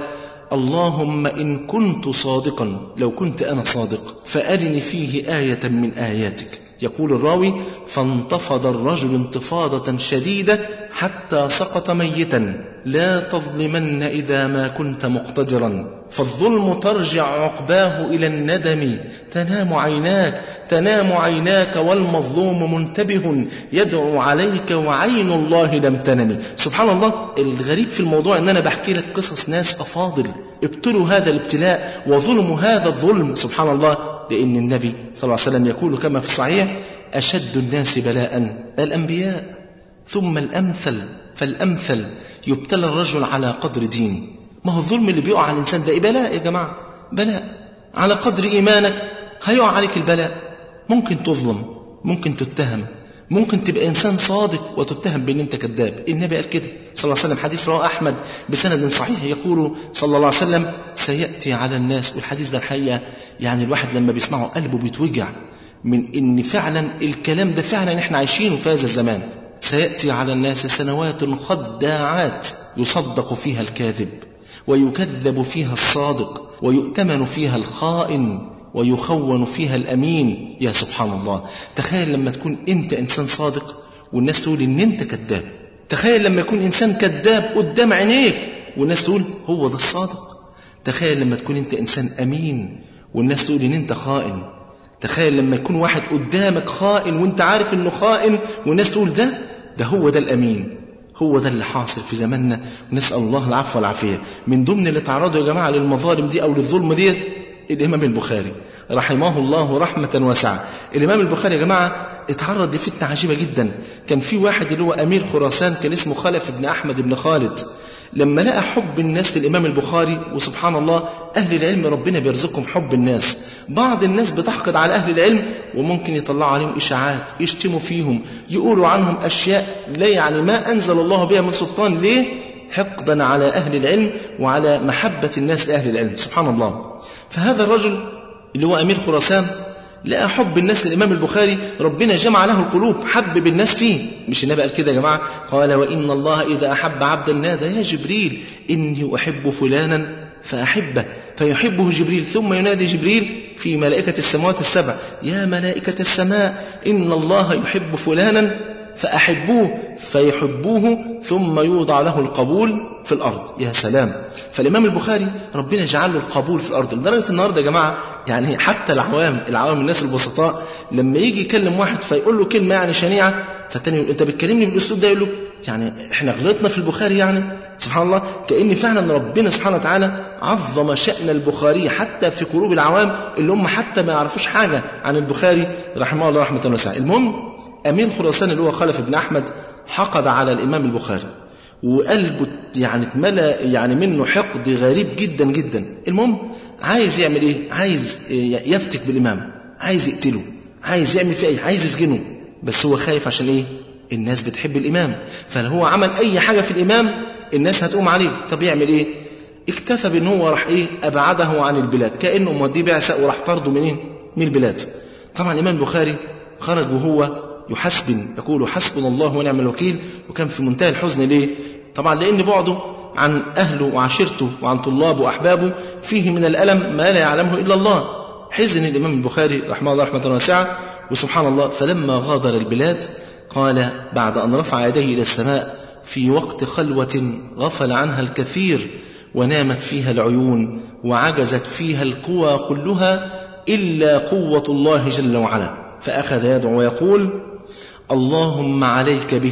اللهم إن كنت صادقا، لو كنت أنا صادق، فأرني فيه آية من آياتك. يقول الراوي: فانتفض الرجل انتفاضة شديدة حتى سقط ميتا. لا تظلمن إذا ما كنت مقتدرا، فالظلم ترجع عقباه إلى الندم. تنام عيناك تنام عيناك والمظلوم منتبه، يدعو عليك وعين الله لم تنم. سبحان الله. الغريب في الموضوع أن أنا بحكي لك قصص ناس أفاضل ابتلوا هذا الابتلاء وظلموا هذا الظلم. سبحان الله. لأن النبي صلى الله عليه وسلم يقول كما في الصحيح: أشد الناس بلاء الأنبياء، ثم الأمثل فالأمثل. يبتلى الرجل على قدر دينه. ما هو الظلم اللي بيقع على الإنسان ده بلاء يا جماعة، بلاء. على قدر إيمانك هيقع عليك البلاء. ممكن تظلم، ممكن تتهم، ممكن تبقى إنسان صادق وتتهم بأن أنت كذاب. النبي قال كده صلى الله عليه وسلم، حديث رواه أحمد بسند صحيح، يقول صلى الله عليه وسلم: سيأتي على الناس. والحديث ده الحقيقة يعني الواحد لما بيسمعه قلبه بيتوجع من إن فعلا الكلام ده فعلا إحنا عايشينه في هذا الزمان. سيأتي على الناس سنوات خداعات يصدق فيها الكاذب ويكذب فيها الصادق ويؤتمن فيها الخائن ويخون فيها الأمين. يا سبحان الله. تخيل لما تكون أنت إنسان صادق والناس تقول إن أنت كذاب. تخيل لما يكون إنسان كذاب قدام عينيك والناس تقول هو ده الصادق. تخيل لما تكون أنت إنسان أمين والناس تقول إن أنت خائن. تخيل لما يكون واحد قدامك خائن وانت عارف انه خائن والناس تقول ده ده هو ده الأمين. هو ده اللي حاصل في زماننا، ونسأل الله العفو والعافية. من ضمن اللي تعرضوا يا جماعة للمظالم دي أو للظلم دي الإمام البخاري رحمه الله رحمة واسعة. الإمام البخاري يا جماعة اتعرض لفتنة عجيبة جدا. كان في واحد اللي هو أمير خراسان كان اسمه خلف بن أحمد بن خالد. لما لقى حب الناس للإمام البخاري، وسبحان الله أهل العلم ربنا بيرزقهم حب الناس، بعض الناس بتحقد على أهل العلم وممكن يطلعوا عليهم إشاعات، يشتموا فيهم، يقولوا عنهم أشياء لا يعني ما أنزل الله بها من سلطان. ليه؟ حقدا على أهل العلم وعلى محبة الناس لأهل العلم. سبحان الله. فهذا الرجل اللي هو أمير خراسان لقى حب الناس للإمام البخاري، ربنا جمع له القلوب، حبب الناس فيه. مش النبي قال كده يا جماعة؟ قال: وإن الله إذا أحب عبدا نادى يا جبريل إني أحب فلانا فأحبه، فيحبه جبريل، ثم ينادي جبريل في ملائكة السماوات السبع: يا ملائكة السماء إن الله يحب فلانا فأحبوه، فيحبوه، ثم يوضع له القبول في الأرض. يا سلام. فالإمام البخاري ربنا جعل له القبول في الأرض. لدرجة النهاردة يا جماعة يعني حتى العوام العوام الناس البسطاء لما يجي يكلم واحد فيقول له كلمة يعني شنيعة، فالتاني يقول: أنت بتكلمني بالأسلوب ده؟ يقول له: يعني إحنا غلطنا في البخاري يعني؟ سبحان الله. كأن فعلا ربنا سبحانه وتعالى عظم شأن البخاري حتى في قلوب العوام اللي هم حتى ما يعرفوش حاجة عن البخاري رحمه الله رحمة واسعة. المهم أمير خراسان اللي هو خلف بن أحمد حقد على الإمام البخاري، وقلبه يعني اتملأ يعني منه حقد غريب جدا جدا. المهم عايز يعمل إيه؟ عايز يفتك بالإمام، عايز يقتله، عايز يعمل فيه أي، عايز يسجنه، بس هو خايف عشان إيه؟ الناس بتحب الإمام، فهو عمل أي حاجة في الإمام الناس هتقوم عليه. طب يعمل إيه؟ اكتفى بأنه هو راح إيه؟ أبعده عن البلاد، كأنه موديه بعثة وراح طرده منين؟ من البلاد. طبعا الإمام البخاري خرج وهو يحسبن، يقول حسبنا الله ونعم الوكيل، وكان في منتهى الحزن. ليه؟ طبعا لأن بعده عن أهله وعشيرته وعن طلابه وأحبابه فيه من الألم ما لا يعلمه إلا الله. حزن الإمام البخاري رحمه الله رحمة واسعة، وسبحان الله فلما غادر البلاد قال بعد أن رفع يديه إلى السماء في وقت خلوة غفل عنها الكثير ونامت فيها العيون وعجزت فيها القوى كلها إلا قوة الله جل وعلا، فأخذ يدعو ويقول اللهم عليك به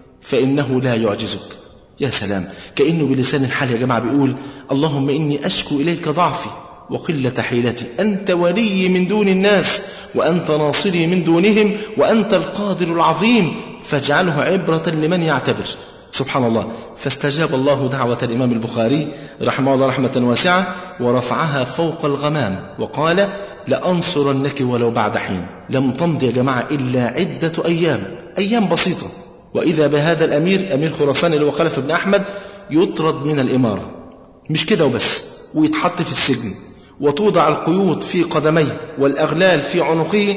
فإنه لا يعجزك. يا سلام، كأنه بلسان الحال يا جماعة بيقول اللهم إني أشكو إليك ضعفي وقلة حيلتي، أنت ولي من دون الناس وأنت ناصري من دونهم وأنت القادر العظيم، فاجعله عبرة لمن يعتبر. سبحان الله، فاستجاب الله دعوة الإمام البخاري رحمه الله رحمة واسعة ورفعها فوق الغمام وقال لأنصرنك ولو بعد حين. لم تمضي يا جماعة إلا عدة أيام، أيام بسيطة، وإذا بهذا الأمير أمير خراسان اللي هو خلف بن أحمد يطرد من الإمارة. مش كده وبس، ويتحط في السجن وتوضع القيود في قدميه والأغلال في عنقه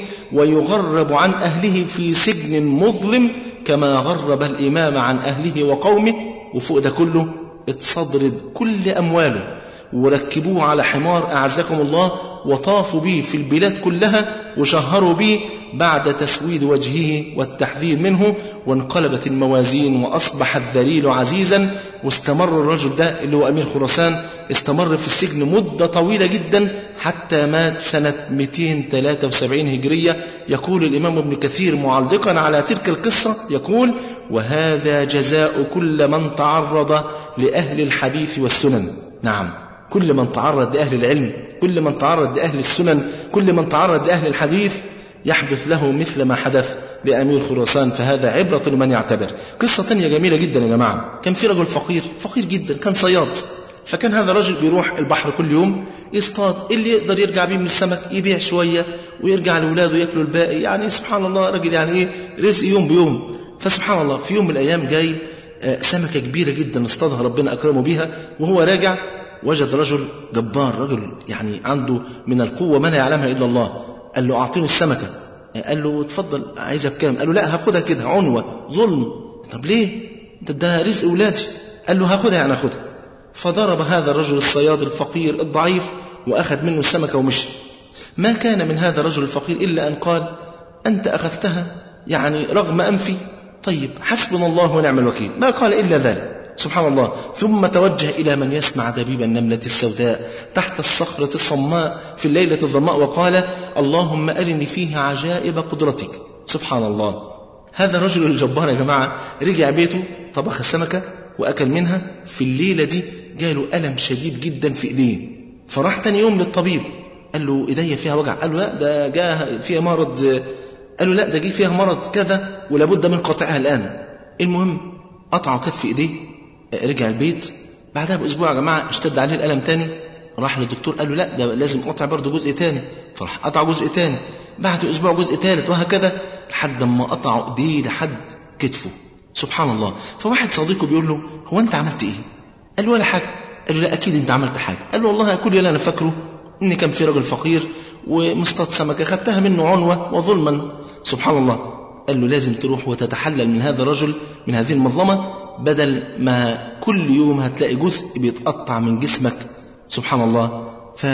ويغرب عن أهله في سجن مظلم كما غرب الإمام عن أهله وقومه. وفوق ده كله اتصدرت كل أمواله وركبوه على حمار أعزكم الله وطافوا به في البلاد كلها وشهروا به بعد تسويد وجهه والتحذير منه، وانقلبت الموازين وأصبح الذليل عزيزا. واستمر الرجل ده اللي هو أمير خراسان استمر في السجن مدة طويلة جدا حتى مات سنة مئتين وثلاثة وسبعين هجرية. يقول الإمام ابن كثير معلقا على تلك القصة يقول وهذا جزاء كل من تعرض لأهل الحديث والسنن. نعم، كل من تعرض لأهل العلم، كل من تعرض لأهل السنن، كل من تعرض لأهل الحديث يحدث له مثل ما حدث لأمير خراسان، فهذا عبرة لمن يعتبر. قصة تانية جميلة جدا يا جماعة، كان في رجل فقير فقير جدا كان صياد، فكان هذا الرجل بيروح البحر كل يوم يصطاد، اللي يقدر يرجع بيه من السمك يبيع شوية ويرجع لأولاده يأكلوا الباقي. يعني سبحان الله رجل يعني إيه رزق يوم بيوم. فسبحان الله في يوم من الأيام جاي سمكة كبيرة جدا اصطادها ربنا أكرمه بيها، وهو راجع وجد رجل جبار، رجل يعني عنده من القوة ما لا يعلمها إلا الله. قال له أعطيني السمكة. قال له اتفضل، عايزها بكام؟ قال له لا هاخدها كده عنوة ظلم. طب ليه؟ ده, ده رزق أولادي. قال له هاخدها يعني هاخدها. فضرب هذا الرجل الصياد الفقير الضعيف وأخذ منه السمكة ومشي. ما كان من هذا الرجل الفقير إلا أن قال أنت أخذتها يعني رغم أنفي، طيب حسبنا الله ونعم الوكيل، ما قال إلا ذلك. سبحان الله. ثم توجه إلى من يسمع دبيب النملة السوداء تحت الصخرة الصماء في الليلة الظلماء وقال اللهم أرني فيها عجائب قدرتك. سبحان الله. هذا الرجل الجبار يا جماعة رجع بيته طبخ السمكة وأكل منها. في الليلة دي جاله ألم شديد جدا في إيديه، فراح تاني يوم للطبيب قال له إيدي فيها وجع. قال له لا ده جاء فيها مرض. قال له لا ده جي فيها مرض كذا ولابد من قطعها الآن. المهم قطعوا كف إيديه، رجع البيت. بعدها بأسبوع يا جماعة اشتد عليه الألم تاني، راح للدكتور قال له لا ده لازم قطع برضه جزء تاني، فراح قطع جزء تاني. بعد أسبوع جزء ثالث وهكذا لحد ما قطعوا إيديه لحد كتفه. سبحان الله. فواحد صديقه بيقول له هو أنت عملت إيه؟ قال له ولا حاجة. قال له لا أكيد أنت عملت حاجة. قال له والله كل اللي أنا فاكره إن كان في رجل فقير ومصطاد سمكة خدتها منه عنوة وظلما. سبحان الله. قال له لازم تروح وتتحلل من هذا الرجل من هذه المظلمة، بدل ما كل يوم هتلاقي جزء بيتقطع من جسمك. سبحان الله.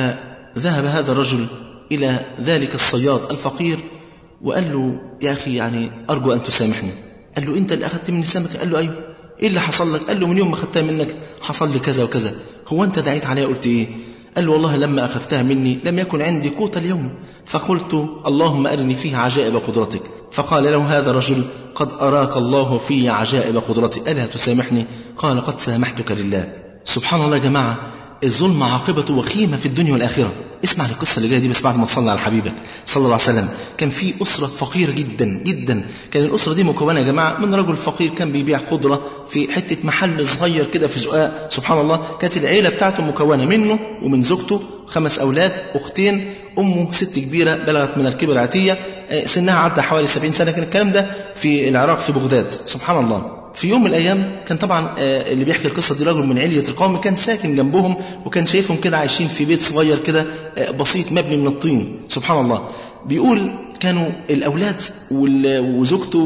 فذهب هذا الرجل إلى ذلك الصياد الفقير وقال له يا أخي يعني أرجو أن تسامحني. قال له أنت اللي أخذت مني السمكة؟ قال له أيوه. إيه اللي حصل لك؟ قال له من يوم ما أخذتها منك حصل لي كذا وكذا. هو أنت دعيت عليها قلت إيه؟ قال له والله لما أخذتها مني لم يكن عندي قوت اليوم، فقلت اللهم أرني فيها عجائب قدرتك. فقال له هذا الرجل قد أراك الله في عجائب قدرتك، ألا تسامحني؟ قال قد سامحتك لله. سبحان الله يا جماعة، الظلم عاقبته وخيمة في الدنيا والآخرة. اسمع القصة اللي جاية دي بس بعد ما تصلي على حبيبك صلى الله عليه وسلم. كان في أسرة فقيرة جدا جدا، كان الأسرة دي مكونة يا جماعة من رجل فقير كان بيبيع خضرة في حتة محل صغير كده في زقاق. سبحان الله، كانت العيلة بتاعته مكونة منه ومن زوجته خمس أولاد، أختين، أمه ست كبيرة بلغت من الكبر عتية، سنها عدى حوالي سبعين سنة. كان الكلام ده في العراق في بغداد. سبحان الله. في يوم من الأيام كان طبعا اللي بيحكي القصة دي رجل من علية القوم، كان ساكن جنبهم وكان شايفهم كده عايشين في بيت صغير كده بسيط مبني من الطين. سبحان الله. بيقول كانوا الأولاد وزوجته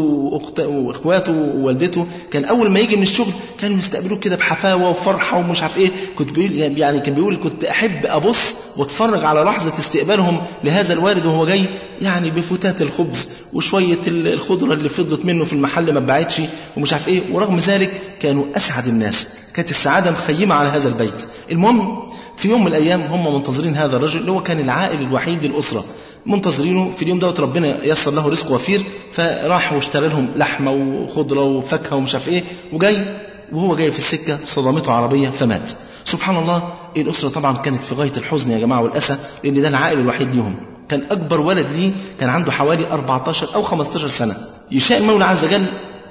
وإخواته ووالدته كان أول ما يجي من الشغل كانوا يستقبلوه كده بحفاوة وفرحة ومش عارف إيه. كنت بيقول يعني كان بيقول كنت أحب أبص واتفرج على لحظة استقبالهم لهذا الوالد وهو جاي، يعني بفتات الخبز وشوية الخضرة اللي فضت منه في المحل ما اتباعتش ومش عارف إيه. ورغم ذلك كانوا أسعد الناس، كانت السعادة مخيمة على هذا البيت. المهم في يوم من الأيام هم منتظرين هذا الرجل اللي هو كان العائل الوحيد للأسرة، منتظرينه. في اليوم دوت ربنا يسر له رزق وفير، فراح واشترى لهم لحمة وخضرة وفاكهة ومش عارف ايه، وجاي وهو جاي في السكة صدمته عربية فمات. سبحان الله. الأسرة طبعا كانت في غاية الحزن يا جماعة والأسى، لأن ده العائل الوحيد ليهم. كان أكبر ولد ليه كان عنده حوالي أربعتاشر أو خمستاشر سنة. يشاء المولى عز وجل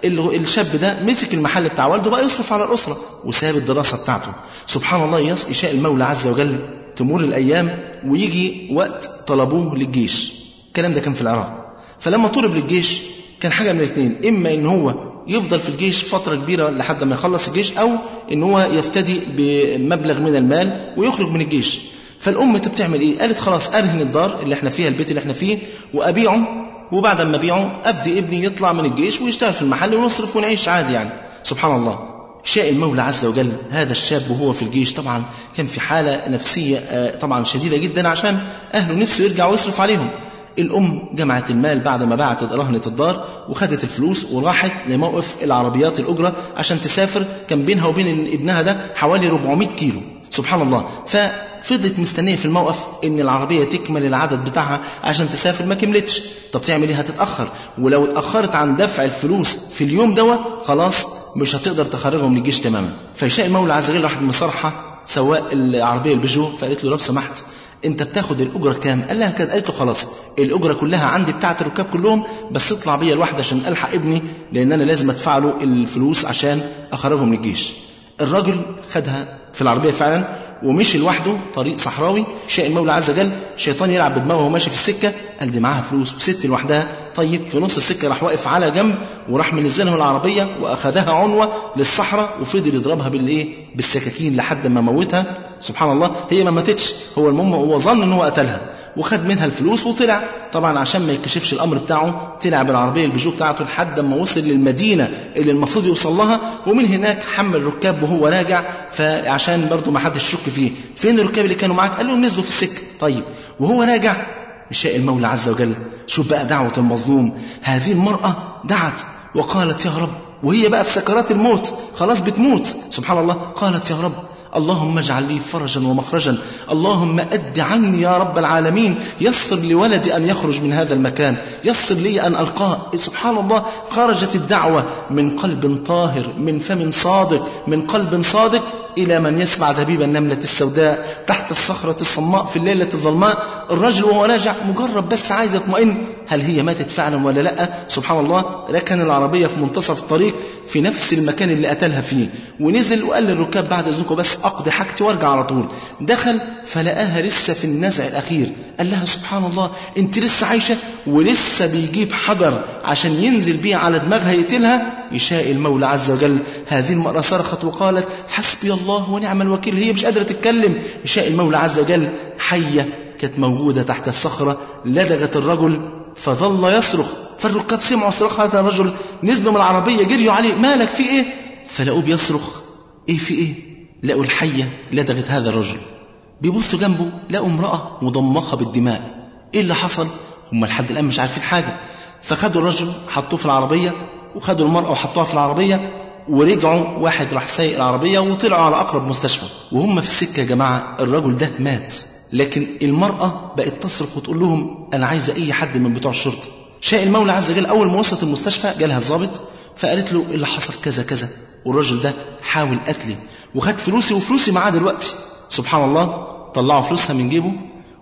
الشاب ده مسك المحل بتاع والده بقى يصرف على الأسرة وساب الدراسة بتاعته. سبحان الله. يشاء المولى عز وجل تمر الأيام ويجي وقت طلبوه للجيش. الكلام ده كان في العراق. فلما طلب للجيش كان حاجة من الاثنين، إما إن هو يفضل في الجيش فترة كبيرة لحد ما يخلص الجيش، أو إن هو يفتدي بمبلغ من المال ويخرج من الجيش. فالأم بتعمل إيه؟ قالت خلاص أرهن الدار اللي احنا فيها، البيت اللي احنا فيه، وأبيعه، وبعد ما أبيعه أفدي ابني يطلع من الجيش ويشتغل في المحل ونصرف ونعيش عادي يعني. سبحان الله. شاء المولى عز وجل هذا الشاب وهو في الجيش طبعا كان في حالة نفسية طبعا شديدة جدا عشان أهله نفسه يرجع ويصرف عليهم. الأم جمعت المال بعد ما باعت رهنة الدار وخدت الفلوس وراحت لموقف العربيات الأجرة عشان تسافر. كان بينها وبين ابنها ده حوالي أربعمائة كيلو. سبحان الله. ففضلت مستنية في الموقف إن العربية تكمل العدد بتاعها عشان تسافر، ما كملتش. طب تعمل إيه؟ هتتأخر، ولو اتأخرت عن دفع الفلوس في اليوم دوت خلاص مش هتقدر تخرجهم من الجيش تماما. فيشاء المولى عز وجل راحت مصرحة سواق العربية البيجو، فقالت له لو سمحت انت بتاخد الأجرة كام؟ قال لها كذا. قالت له خلاص الأجرة كلها عندي بتاعة الركاب كلهم، بس اطلع بيا الواحد عشان ألحق ابني، لأن أنا لازم أدفع له الفلوس عشان أخرجهم من الجيش. الرجل خدها في العربية فعلا ومشي لوحده طريق صحراوي. شاء المولى عز وجل شيطان يلعب بدماغه وهو ماشي في السكة، قال دي معاها فلوس وست لوحدها. طيب في نص السكة راح واقف على جنب وراح منزلها من العربية وأخذها عنوة للصحراء وفضل يضربها بالإيه؟ بالسكاكين لحد ما موتها. سبحان الله. هي ما ماتتش، هو المهم هو ظن ان هو قتلها وخد منها الفلوس وطلع. طبعا عشان ما يكشفش الأمر بتاعه طلع بالعربية البيجو بتاعته لحد ما وصل للمدينة اللي المفروض يوصل لها، ومن هناك حمل ركاب وهو راجع. فعشان برضو ما حدش يشك فيه، فين الركاب اللي كانوا معاك؟ قال له نزلوا في السكة. طيب وهو راجع شاء المولى عز وجل، شوف بقى دعوة المظلوم. هذه المرأة دعت وقالت يا رب، وهي بقى في سكرات الموت خلاص بتموت. سبحان الله. قالت يا رب اللهم اجعل لي فرجا ومخرجا، اللهم أد عني يا رب العالمين، يسر لولدي أن يخرج من هذا المكان، يسر لي أن ألقاه. سبحان الله. خرجت الدعوة من قلب طاهر، من فم صادق، من قلب صادق، إلى من يسمع دبيب النملة السوداء تحت الصخرة الصماء في الليلة الظلماء. الرجل وهو راجع مجرد بس عايز يطمئن هل هي ماتت فعلا ولا لا. سبحان الله. ركن العربية في منتصف الطريق في نفس المكان اللي قتلها فيه، ونزل وقال للركاب بعد إذنكم بس أقضي حاجتي وارجع على طول. دخل فلقاها لسه في النزع الأخير. قال لها سبحان الله انت لسه عايشة؟ ولسه بيجيب حجر عشان ينزل بيه على دماغها يقتلها. يشاء المولى عز وجل هذه المرأة صرخت وقالت حسبي الله ونعم الوكيل. هي مش قادرة تتكلم. يشاء المولى عز وجل حية كانت موجودة تحت الصخرة لدغت الرجل فظل يصرخ. فالركاب سمعوا صراخ هذا الرجل، نزلوا من العربية جريوا عليه، مالك في ايه؟ فلقوه بيصرخ. ايه في ايه؟ لقوا الحية لدغت هذا الرجل. بيبصوا جنبه لقوا امرأة مضمخة بالدماء. ايه اللي حصل؟ هم لحد الآن مش عارفين حاجة. فخدوا الرجل حطوه في العربية، وخدوا المرأة وحطوها في العربية، ورجعوا. واحد راح سايق العربية وطلعوا على أقرب مستشفى. وهم في السكة يا جماعة الرجل ده مات، لكن المرأة بقت تصرخ وتقول لهم أنا عايزة أي حد من بتوع الشرطة. شاء المولى عز وجل أول ما وصلت المستشفى جالها الضابط فقالت له اللي حصل كذا كذا، والرجل ده حاول قتلي وخد فلوسي وفلوسي معاه دلوقتي. سبحان الله. طلعوا فلوسها من جيبه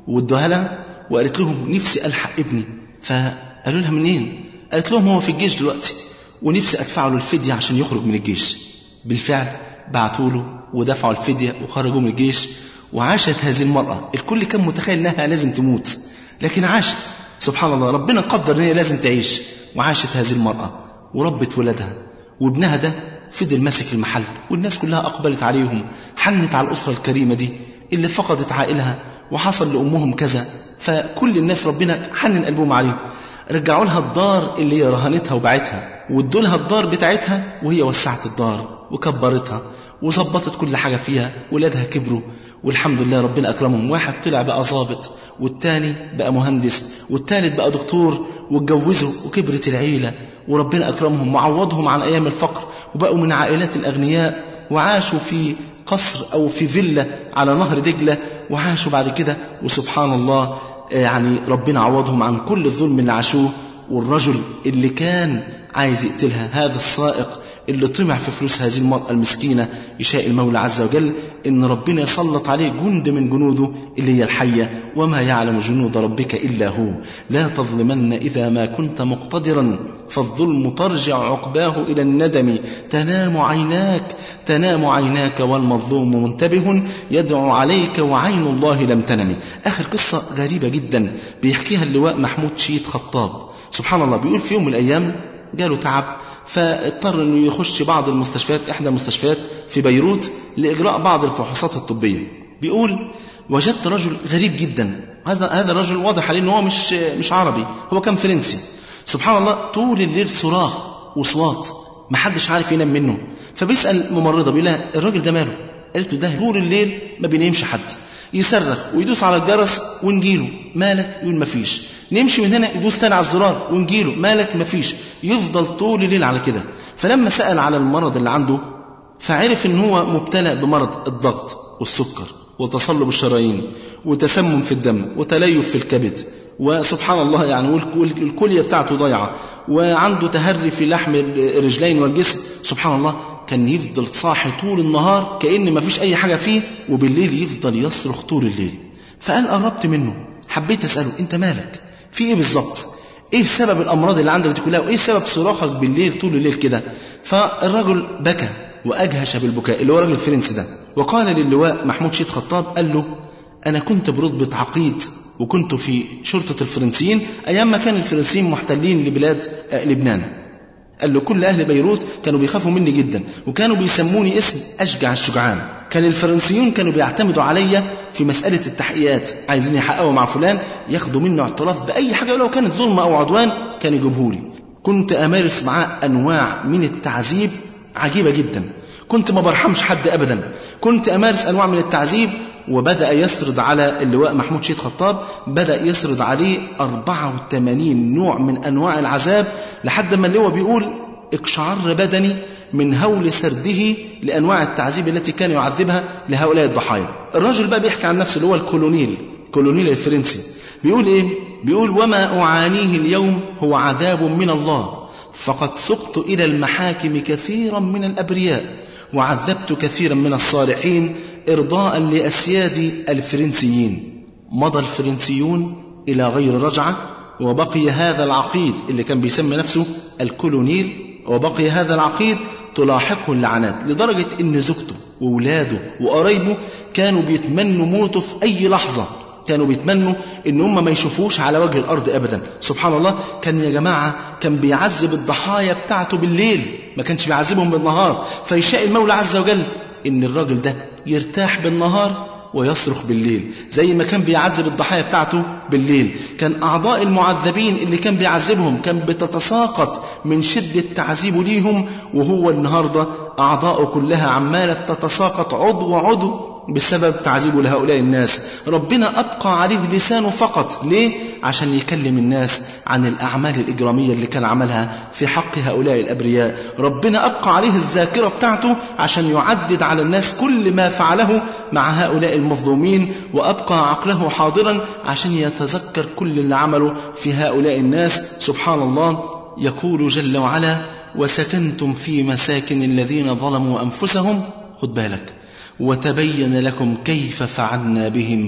وادوها لها وقالت لهم نفسي ألحق ابني. فقالوا لها منين؟ قالت لهم هو في الجيش دلوقتي ونفسي أدفع له الفدية عشان يخرج من الجيش. بالفعل بعتوا له ودفعوا الفدية وخرجوا من الجيش. وعاشت هذه المرأة، الكل كان متخيل أنها لازم تموت، لكن عاشت. سبحان الله، ربنا قدر أن هي لازم تعيش، وعاشت هذه المرأة وربت ولدها، وابنها ده فضل ماسك المحل، والناس كلها أقبلت عليهم، حنت على الأسرة الكريمة دي اللي فقدت عائلها وحصل لأمهم كذا. فكل الناس ربنا حنن قلبهم عليهم، رجعوا لها الدار اللي هي رهنتها وباعتها، وادوا لها الدار بتاعتها، وهي وسعت الدار وكبرتها وظبطت كل حاجة فيها. ولادها كبروا والحمد لله ربنا أكرمهم، واحد طلع بقى ضابط، والتاني بقى مهندس، والتالت بقى دكتور، واتجوزوا وكبرت العيلة وربنا أكرمهم وعوضهم عن أيام الفقر، وبقوا من عائلات الأغنياء، وعاشوا في قصر أو في فيلا على نهر دجلة، وعاشوا بعد كده. وسبحان الله يعني ربنا عوضهم عن كل الظلم اللي عاشوه. والرجل اللي كان عايز يقتلها، هذا السائق اللي طمع في فلوس هذه المرأة المسكينة، يشاء المولى عز وجل إن ربنا يسلط عليه جند من جنوده اللي هي الحية، وما يعلم جنود ربك إلا هو. لا تظلمن إذا ما كنت مقتدرا، فالظلم ترجع عقباه إلى الندم. تنام عيناك تنام عيناك والمظلوم منتبه، يدعو عليك وعين الله لم تنم. آخر قصة غريبة جدا بيحكيها اللواء محمود شيد خطاب. سبحان الله، بيقول في يوم من الأيام جاله تعب، فاضطر انه يخش بعض المستشفيات، احدى المستشفيات في بيروت، لاجراء بعض الفحوصات الطبيه. بيقول وجدت رجل غريب جدا. هذا هذا الرجل واضح عليه ان هو مش مش عربي، هو كان فرنسي. سبحان الله، طول الليل صراخ وصوات ما حدش عارف ينام منه. فبيسال ممرضه، بيقول لها الراجل ده ماله؟ قالت له ده طول الليل ما بينامش حد، يصرخ ويدوس على الجرس ونجيله مالك، يقول مفيش. نمشي من هنا يدوس تاني على الزرار ونجيله مالك، مفيش. يفضل طول الليل على كده. فلما سأل على المرض اللي عنده فعرف ان هو مبتلى بمرض الضغط والسكر وتصلب الشرايين وتسمم في الدم وتليف في الكبد، وسبحان الله يعني والكلية بتاعته ضايعة، وعنده تهري في لحم الرجلين والجسم. سبحان الله، كان يفضل صاحي طول النهار كأن ما فيش أي حاجة فيه، وبالليل يفضل يصرخ طول الليل. فقال قربت منه، حبيت أسأله أنت مالك؟ في إيه بالظبط؟ إيه سبب الأمراض اللي عندك دي كلها؟ وإيه سبب صراخك بالليل طول الليل كده؟ فالرجل بكى وأجهش بالبكاء، اللي هو راجل فرنسي ده، وقال للواء محمود شيد خطاب، قال له أنا كنت برتبة عقيد وكنت في شرطة الفرنسيين أيام ما كان الفرنسيين محتلين لبلاد لبنان. قال له كل أهل بيروت كانوا بيخافوا مني جدا، وكانوا بيسموني اسم أشجع الشجعان. كان الفرنسيون كانوا بيعتمدوا عليا في مسألة التحقيقات، عايزين يحققوا مع فلان ياخدوا منه اعتراف بأي حاجة ولو كانت ظلم أو عدوان كان يجيبوا لي. كنت أمارس معاه أنواع من التعذيب عجيبة جدا، كنت ما برحمش حد أبدا، كنت أمارس أنواع من التعذيب. وبدأ يسرد على اللواء محمود شيد خطاب، بدأ يسرد عليه أربعة وثمانين نوع من أنواع العذاب، لحد ما اللواء بيقول اقشعر بدني من هول سرده لأنواع التعذيب التي كان يعذبها لهؤلاء الضحايا. الرجل بقى بيحكي عن نفسه اللي هو الكولونيل كولونيل الفرنسي، بيقول إيه؟ بيقول وما أعانيه اليوم هو عذاب من الله، فقد سقت إلى المحاكم كثيرا من الأبرياء وعذبت كثيرا من الصالحين إرضاء لأسياد الفرنسيين. مضى الفرنسيون إلى غير رجعة، وبقي هذا العقيد اللي كان بيسمي نفسه الكولونيل، وبقي هذا العقيد تلاحقه اللعنات، لدرجة إن زوجته وولاده وقرايبه كانوا بيتمنوا موته في أي لحظة، كانوا بيتمنوا إن هم ما يشوفوش على وجه الأرض أبدا. سبحان الله، كان يا جماعة كان بيعذب الضحايا بتاعته بالليل، ما كانش بيعذبهم بالنهار. فيشاء المولى عز وجل إن الراجل ده يرتاح بالنهار ويصرخ بالليل، زي ما كان بيعذب الضحايا بتاعته بالليل. كان أعضاء المعذبين اللي كان بيعذبهم كان بتتساقط من شدة تعذيبه ليهم، وهو النهاردة أعضاءه كلها عمالة تتساقط عضو عضو بسبب تعذيبه لهؤلاء الناس. ربنا أبقى عليه لسانه فقط، ليه؟ عشان يكلم الناس عن الأعمال الإجرامية اللي كان عملها في حق هؤلاء الأبرياء. ربنا أبقى عليه الذاكرة بتاعته عشان يعدد على الناس كل ما فعله مع هؤلاء المظلومين، وأبقى عقله حاضرا عشان يتذكر كل اللي عمله في هؤلاء الناس. سبحان الله، يقول جل وعلا وسكنتم في مساكن الذين ظلموا أنفسهم، خد بالك، وتبين لكم كيف فعلنا بهم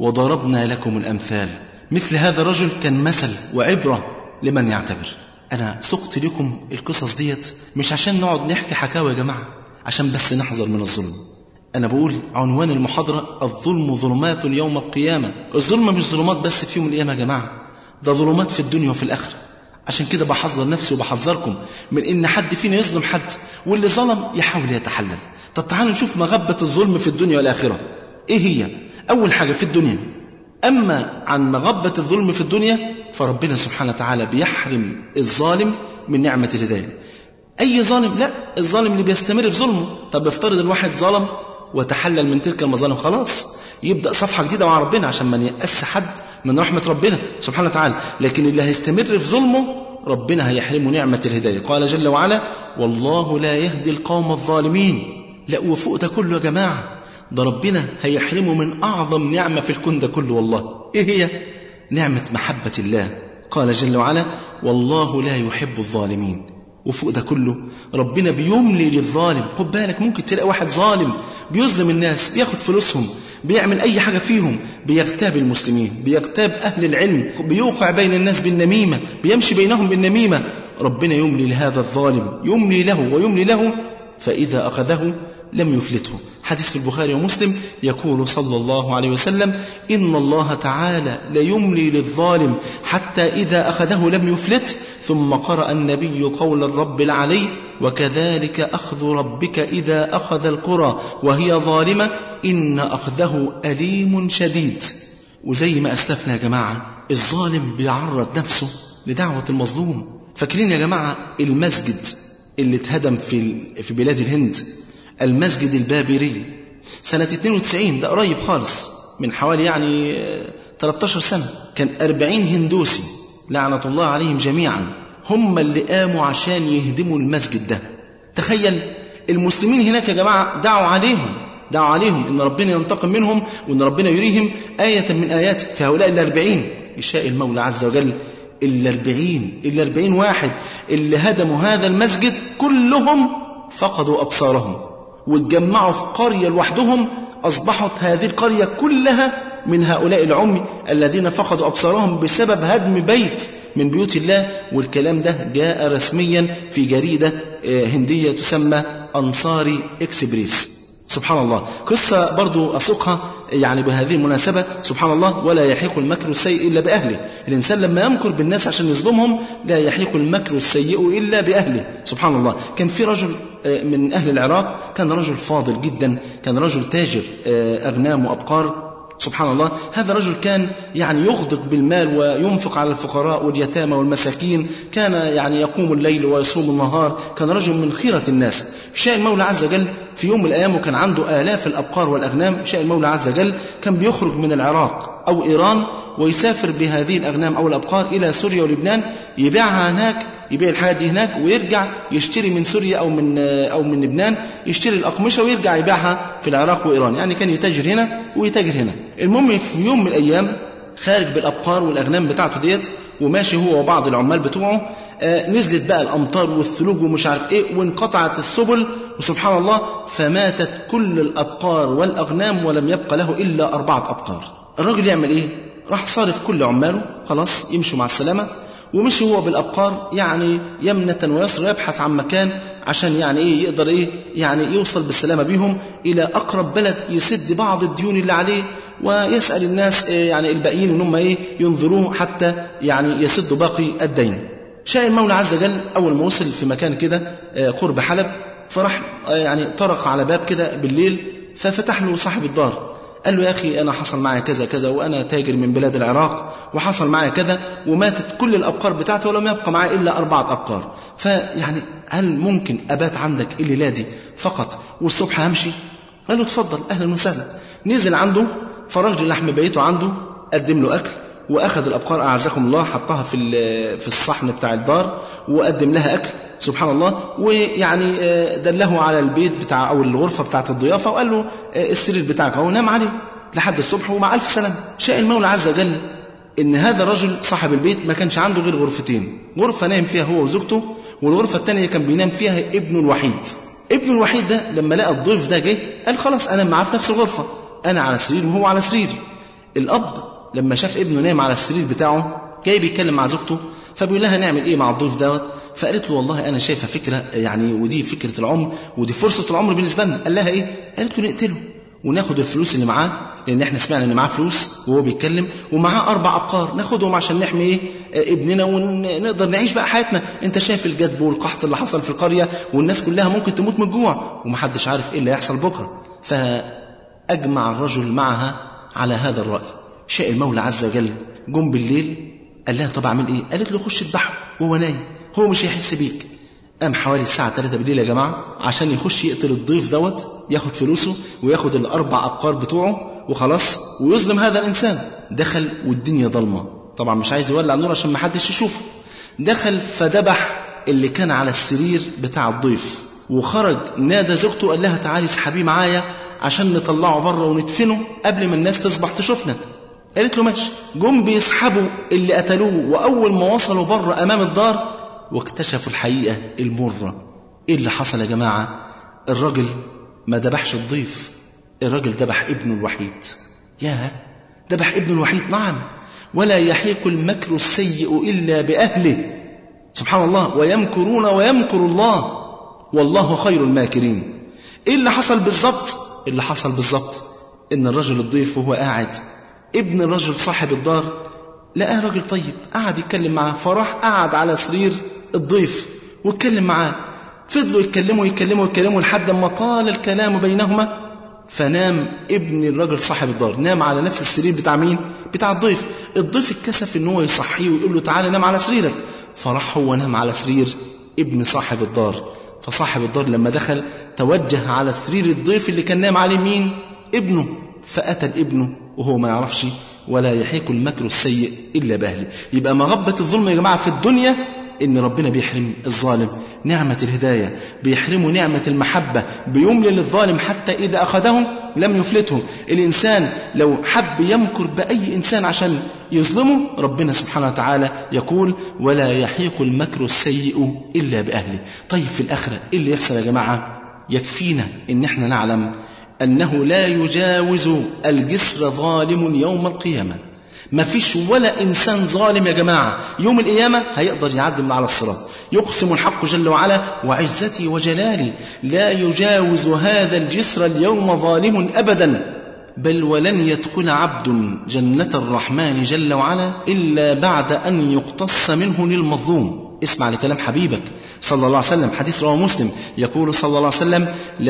وضربنا لكم الأمثال. مثل هذا الرجل كان مثل وعبرة لمن يعتبر. أنا سقت لكم القصص ديت مش عشان نقعد نحكي حكاوي يا جماعة، عشان بس نحذر من الظلم. أنا بقول عنوان المحاضرة الظلم ظلمات يوم القيامة. الظلم مش ظلمات بس في يوم القيامة يا جماعة، ده ظلمات في الدنيا وفي الآخرة. عشان كده بحذر نفسي وبحذركم من إن حد فينا يظلم حد، واللي ظلم يحاول يتحلل. طب تعالوا نشوف مغبة الظلم في الدنيا والآخرة إيه هي. أول حاجة في الدنيا، أما عن مغبة الظلم في الدنيا فربنا سبحانه وتعالى بيحرم الظالم من نعمة الهداية. أي ظالم؟ لا، الظالم اللي بيستمر في ظلمه. طب افترض الواحد ظلم وتحلل من تلك المظالم، خلاص يبدأ صفحة جديدة مع ربنا عشان ما يأس حد من رحمة ربنا سبحانه وتعالى. لكن اللي هيستمر في ظلمه ربنا هيحرمه نعمة الهداية. قال جل وعلا: والله لا يهدي القوم الظالمين. لا، وفوق ده كله يا جماعة ده ربنا هيحرمه من أعظم نعمة في الكون ده كله. والله إيه هي؟ نعمة محبة الله. قال جل وعلا: والله لا يحب الظالمين. وفوق ده كله ربنا بيملي للظالم. خد بالك، ممكن تلاقي واحد ظالم بيظلم الناس، بياخد فلوسهم، بيعمل أي حاجة فيهم، بيغتاب المسلمين، بيغتاب أهل العلم، بيوقع بين الناس بالنميمة، بيمشي بينهم بالنميمة. ربنا يملي لهذا الظالم، يملي له ويملي له، فإذا أخذه لم يفلته. حديث في البخاري ومسلم يقول صلى الله عليه وسلم: إن الله تعالى ليملي للظالم حتى إذا أخذه لم يفلته. ثم قرأ النبي قول الرب العلي: وكذلك أخذ ربك إذا أخذ القرى وهي ظالمة إن أخذه أليم شديد. وزي ما أسلفنا يا جماعة، الظالم بيعرض نفسه لدعوة المظلوم. فاكرين يا جماعة المسجد اللي اتهدم في في بلاد الهند، المسجد البابري سنة اثنين وتسعين، ده قريب خالص من حوالي يعني ثلاثة عشر سنة، كان أربعين هندوسي لعنة الله عليهم جميعا هم اللي قاموا عشان يهدموا المسجد ده. تخيل المسلمين هناك يا جماعة دعوا عليهم دعوا عليهم إن ربنا ينتقم منهم وإن ربنا يريهم آية من آياته. في هؤلاء الأربعين يشاء المولى عز وجل الأربعين الأربعين واحد اللي هدموا هذا المسجد كلهم فقدوا أبصارهم واتجمعوا في قرية لوحدهم، أصبحت هذه القرية كلها من هؤلاء العمي الذين فقدوا أبصارهم بسبب هدم بيت من بيوت الله. والكلام ده جاء رسميا في جريدة هندية تسمى أنصاري إكسبريس. سبحان الله. قصة برضو أسوقها يعني بهذه المناسبة. سبحان الله. ولا يحيق المكر السيء إلا بأهله. الإنسان لما يمكر بالناس عشان يظلمهم لا يحيق المكر السيء إلا بأهله. سبحان الله. كان في رجل من أهل العراق، كان رجل فاضل جدا، كان رجل تاجر أغنام وأبقار. سبحان الله. هذا الرجل كان يعني يغدق بالمال وينفق على الفقراء واليتامى والمساكين، كان يعني يقوم الليل ويصوم النهار، كان رجل من خيرة الناس. شاء المولى عز وجل في يوم من الأيام وكان عنده آلاف الأبقار والأغنام، شاء المولى عز وجل كان بيخرج من العراق أو إيران ويسافر بهذه الأغنام أو الأبقار إلى سوريا ولبنان، يبيعها هناك، يبيع الحاجات دي هناك ويرجع يشتري من سوريا أو من أو من لبنان، يشتري الأقمشة ويرجع يبيعها في العراق وإيران. يعني كان يتاجر هنا ويتاجر هنا. المهم في يوم من الأيام خارج بالأبقار والأغنام بتاعته ديت وماشي هو وبعض العمال بتوعه، آه نزلت بقى الأمطار والثلوج ومش عارف إيه وانقطعت السبل، وسبحان الله فماتت كل الأبقار والأغنام ولم يبقى له إلا أربعة أبقار. الراجل يعمل إيه؟ راح صارف كل عماله خلاص يمشوا مع السلامة، ومشي هو بالأبقار يعني يمنة ويسرى يبحث عن مكان عشان يعني إيه يقدر إيه يعني يوصل بالسلامة بيهم إلى أقرب بلد يسد بعض الديون اللي عليه، ويسأل الناس إيه يعني الباقيين إنهم إيه ينظروه حتى يعني يسدوا باقي الدين. شاء المولى عز وجل أول ما وصل في مكان كده قرب حلب، فراح يعني طرق على باب كده بالليل، ففتح له صاحب الدار قال له: يا أخي أنا حصل معي كذا كذا وأنا تاجر من بلاد العراق وحصل معي كذا وماتت كل الأبقار بتاعته ولم يبقى معي إلا أربعة أبقار، فيعني هل ممكن أبات عندك الليلة دي فقط والصبح همشي؟ قال له: اتفضل أهلا وسهلا. نزل عنده فرج لحم بيته عنده، قدم له أكل وأخذ الأبقار أعزكم الله حطها في في الصحن بتاع الدار وقدم لها أكل. سبحان الله. ويعني دله على البيت بتاع أو الغرفة بتاعت الضيافة وقال له: السرير بتاعك أهو نام عليه لحد الصبح ومع ألف سلام. شاء المولى عز وجل إن هذا الرجل صاحب البيت ما كانش عنده غير غرفتين، غرفة نايم فيها هو وزوجته، والغرفة الثانية كان بينام فيها ابنه الوحيد. ابنه الوحيد ده لما لقى الضيف ده جه قال: خلاص أنا معاه في نفس الغرفة، أنا على سرير وهو على سريري. الأب لما شاف ابنه نايم على السرير بتاعه جاي بيتكلم مع زوجته، فبيقول لها نعمل ايه مع الضيف دوت؟ فقالت له والله انا شايفه فكره يعني، ودي فكره العمر ودي فرصه العمر بالنسبه لنا. قال لها ايه؟ قالت له نقتله وناخد الفلوس اللي معاه، لان احنا سمعنا ان معاه فلوس وهو بيتكلم، ومعاه اربع ابقار ناخدهم عشان نحمي ايه ابننا ونقدر نعيش بقى حياتنا. انت شايف الجدب والقحط اللي حصل في القريه، والناس كلها ممكن تموت من الجوع ومحدش عارف ايه اللي هيحصل بكره. فاجمع الرجل معها على هذا الراي. شاء المولى عز وجل جم بالليل، قال لها طب اعمل ايه؟ قالت له خش اذبحه وهو نايم، هو مش هيحس بيك. قام حوالي الساعة ثلاثة بالليل يا جماعة عشان يخش يقتل الضيف دوت، ياخد فلوسه وياخد الأربع أبقار بتوعه وخلاص ويظلم هذا الإنسان. دخل والدنيا ضلمة، طبعا مش عايز يولع النور عشان ما حدش يشوفه. دخل فذبح اللي كان على السرير بتاع الضيف، وخرج نادى زوجته قال لها تعالي اسحبيه معايا عشان نطلعه بره وندفنه قبل ما الناس تصبح تشوفنا. قالت له ماشي. جم بيسحبوا اللي قتلوه، وأول ما وصلوا بره أمام الدار واكتشفوا الحقيقة المرة. إيه اللي حصل يا جماعة؟ الراجل ما ذبحش الضيف، الراجل ذبح ابنه الوحيد. ياه، ذبح ابنه الوحيد. نعم، ولا يحيق المكر السيء إلا بأهله. سبحان الله، ويمكرون ويمكر الله والله خير الماكرين. إيه اللي حصل بالضبط؟ اللي حصل بالضبط إن الرجل الضيف وهو قاعد، ابن الرجل صاحب الدار لقاه راجل طيب قاعد يتكلم معاه، فراح قاعد على سرير الضيف واتكلم معاه. فضلوا يتكلموا يتكلموا يتكلموا لحد ما طال الكلام بينهما، فنام ابن الرجل صاحب الدار، نام على نفس السرير بتاع مين؟ بتاع الضيف. الضيف اتكسف ان هو يصحيه ويقول له تعالى نام على سريرك، فراح هو نام على سرير ابن صاحب الدار. فصاحب الدار لما دخل توجه على سرير الضيف اللي كان نام عليه مين؟ ابنه، فقتل ابنه وهو ما يعرفش. ولا يحيق المكر السيء إلا بأهله. يبقى مغبة الظلم يا جماعة في الدنيا إن ربنا بيحرم الظالم نعمة الهداية، بيحرمه نعمة المحبة، بيملل الظالم حتى إذا أخذه لم يفلته. الإنسان لو حب يمكر بأي إنسان عشان يظلمه، ربنا سبحانه وتعالى يقول ولا يحيق المكر السيء إلا بأهله. طيب في الآخرة إيه اللي يحصل يا جماعة؟ يكفينا إن احنا نعلم أنه لا يجاوز الجسر ظالم يوم القيامة. ما فيش ولا إنسان ظالم يا جماعة يوم القيامة هيقدر يعدي من على الصراط. يقسم الحق جل وعلا وعزتي وجلالي لا يجاوز هذا الجسر اليوم ظالم أبدا، بل ولن يدخل عبد جنة الرحمن جل وعلا إلا بعد أن يقتص منه للمظلوم. اسمع لكلام حبيبك صلى الله عليه وسلم، حديث رواه مسلم، يقول صلى الله عليه وسلم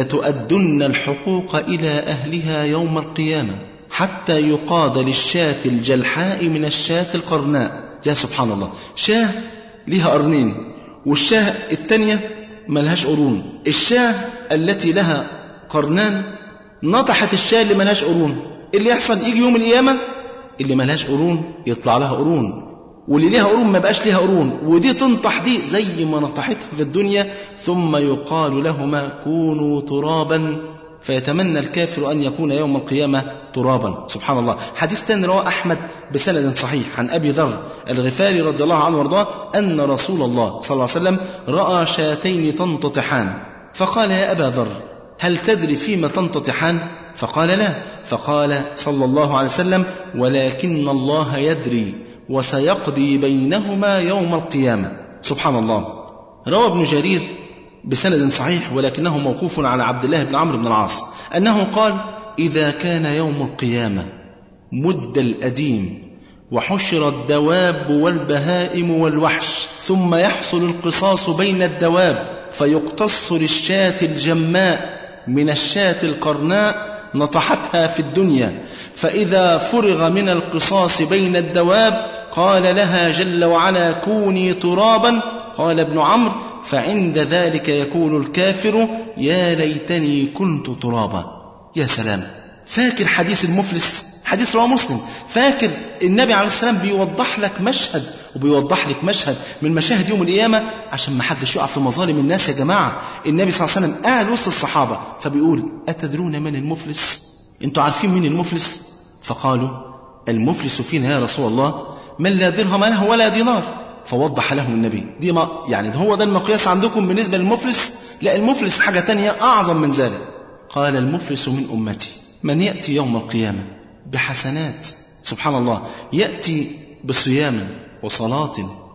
لتؤدن الحقوق إلى أهلها يوم القيامة حتى يقاد للشاة الجلحاء من الشاة القرناء. يا سبحان الله، شاة لها قرنين والشاة التانية ملهاش قرون. الشاة التي لها قرنان نطحت الشاة اللي ملهاش قرون. اللي يحصل يجي يوم القيامة اللي ملهاش قرون يطلع لها قرون، واللي ليها قرون ما بقاش ليها قرون، ودي تنطح دي زي ما نطحتها في الدنيا، ثم يقال لهما كونوا ترابا فيتمنى الكافر أن يكون يوم القيامة ترابا. سبحان الله. حديث تاني رواه أحمد بسند صحيح عن أبي ذر الغفاري رضي الله عنه وارضاه أن رسول الله صلى الله عليه وسلم رأى شاتين تنتطحان، فقال يا أبا ذر هل تدري فيما تنتطحان؟ فقال لا. فقال صلى الله عليه وسلم ولكن الله يدري وسيقضي بينهما يوم القيامة. سبحان الله. روى ابن جرير بسند صحيح ولكنه موقوف على عبد الله بن عمرو بن العاص أنه قال إذا كان يوم القيامة مد الأديم وحشر الدواب والبهائم والوحش، ثم يحصل القصاص بين الدواب فيقتص للشاة الجماء من الشاة القرناء نطحتها في الدنيا، فإذا فرغ من القصاص بين الدواب قال لها جل وعلا كوني ترابا. قال ابن عمرو فعند ذلك يقول الكافر يا ليتني كنت ترابا. يا سلام. فاكر حديث المفلس؟ حديث رواه مسلم. فاكر النبي عليه السلام بيوضح لك مشهد وبيوضح لك مشهد من مشاهد يوم القيامة عشان ما حدش يقع في مظالم الناس يا جماعة. النبي صلى الله عليه وسلم قاعد وسط الصحابة فبيقول أتدرون من المفلس؟ انتوا عارفين مين المفلس؟ فقالوا المفلس فينا يا رسول الله من لا درهم له ولا دينار. فوضح لهم النبي دي ما يعني هو ده المقياس عندكم بالنسبة للمفلس؟ لا، المفلس حاجة تانية أعظم من ذلك. قال المفلس من أمتي من يأتي يوم القيامة بحسنات سبحان الله، يأتي بصيام وصلاة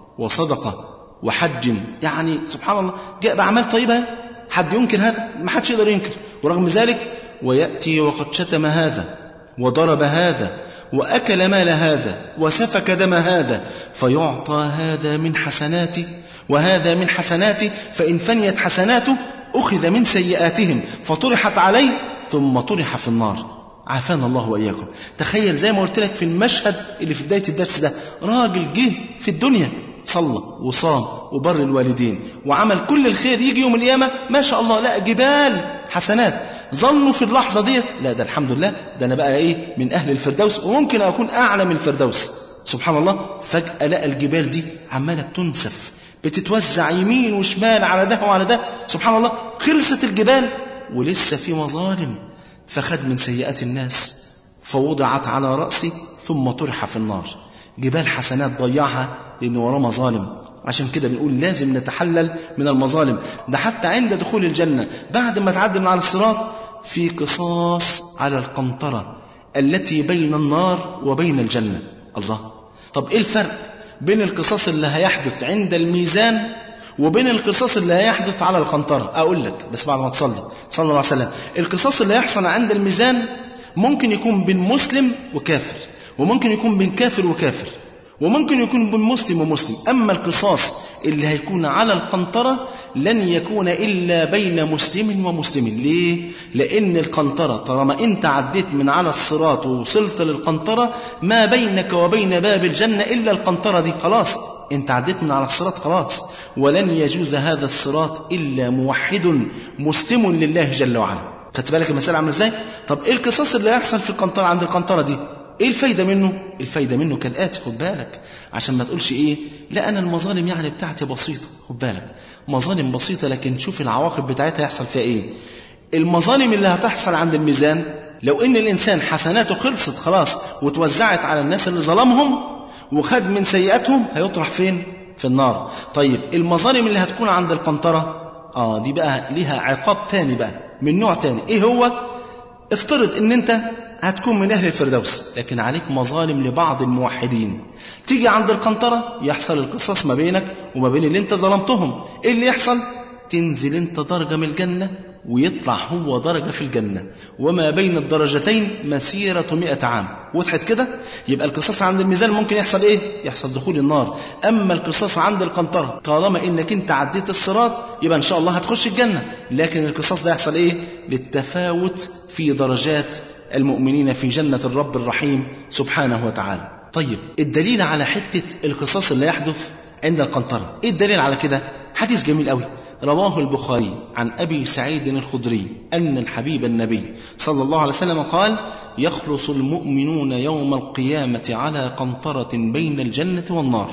وصدقة وحج، يعني سبحان الله جاء بأعمال طيبة. حد ينكر هذا؟ ما حدش يقدر ينكر. ورغم ذلك ويأتي وقد شتم هذا وضرب هذا وأكل مال هذا وسفك دم هذا، فيعطى هذا من حسناته وهذا من حسناته، فإن فنيت حسناته أخذ من سيئاتهم فطرحت عليه ثم طرح في النار. عافانا الله وإياكم. تخيل زي ما قلت لك في المشهد اللي في بداية الدرس ده، راجل جه في الدنيا صلى وصام وبر الوالدين وعمل كل الخير، يجي يوم القيامة ما شاء الله لا جبال حسنات، ظنوا في اللحظة ديت لا ده الحمد لله ده أنا بقى إيه من أهل الفردوس وممكن أكون أعلى من الفردوس. سبحان الله، فجأة لقى الجبال دي عمالة بتنسف بتتوزع يمين وشمال على ده وعلى ده. سبحان الله، خلصت الجبال ولسه في مظالم، فخد من سيئات الناس فوضعت على رأسي ثم طرح في النار. جبال حسنات ضيعها لأنه وراه مظالم. عشان كده بنقول لازم نتحلل من المظالم. ده حتى عند دخول الجنة بعد ما تعدي من على الصراط في قصاص على القنطرة التي بين النار وبين الجنة. الله، طب إيه الفرق بين القصاص اللي هيحدث عند الميزان وبين القصاص اللي هيحدث على القنطرة؟ أقول لك بس بعد ما تصلي صلى الله عليه وسلم. القصاص اللي هيحصل عند الميزان ممكن يكون بين مسلم وكافر، وممكن يكون بين كافر وكافر، وممكن يكون بين مسلم ومسلم. أما القصاص اللي هيكون على القنطرة لن يكون إلا بين مسلم ومسلم. ليه؟ لأن القنطرة طالما أنت عديت من على الصراط ووصلت للقنطرة ما بينك وبين باب الجنة إلا القنطرة دي، خلاص أنت عديت من على الصراط خلاص. ولن يجوز هذا الصراط إلا موحد مسلم لله جل وعلا. خدت بالك المسألة عامله ازاي؟ طب ايه القصاص اللي هيحصل في القنطرة عند القنطرة دي؟ ايه الفايدة منه؟ الفايدة منه كالآتي، خد بالك عشان ما تقولش ايه لا انا المظالم يعني بتاعتي بسيطة. خد بالك، مظالم بسيطة لكن شوف العواقب بتاعتها هيحصل فيها ايه. المظالم اللي هتحصل عند الميزان لو ان الانسان حسناته خلصت خلاص وتوزعت على الناس اللي ظلمهم وخد من سيئاتهم، هيطرح فين؟ في النار. طيب المظالم اللي هتكون عند القنطرة اه دي بقى ليها عقاب تاني بقى من نوع تاني. ايه هو؟ افترض ان انت هتكون من اهل الفردوس لكن عليك مظالم لبعض الموحدين، تيجي عند القنطرة يحصل القصاص ما بينك وما بين اللي انت ظلمتهم. ايه اللي يحصل؟ تنزل انت درجة من الجنة ويطلع هو درجة في الجنة، وما بين الدرجتين مسيرة مئة عام. وضحت كده؟ يبقى القصاص عند الميزان ممكن يحصل ايه؟ يحصل دخول النار. اما القصاص عند القنطرة طالما انك انت عديت الصراط يبقى ان شاء الله هتخش الجنة، لكن القصاص ده يحصل ايه؟ للتفاوت في درجات المؤمنين في جنة الرب الرحيم سبحانه وتعالى. طيب الدليل على حتة القصاص اللي يحدث عند القنطرة، ايه الدليل على كده؟ حديث جميل قوي رواه البخاري عن أبي سعيد الخدري أن الحبيب النبي صلى الله عليه وسلم قال: يخلص المؤمنون يوم القيامة على قنطرة بين الجنة والنار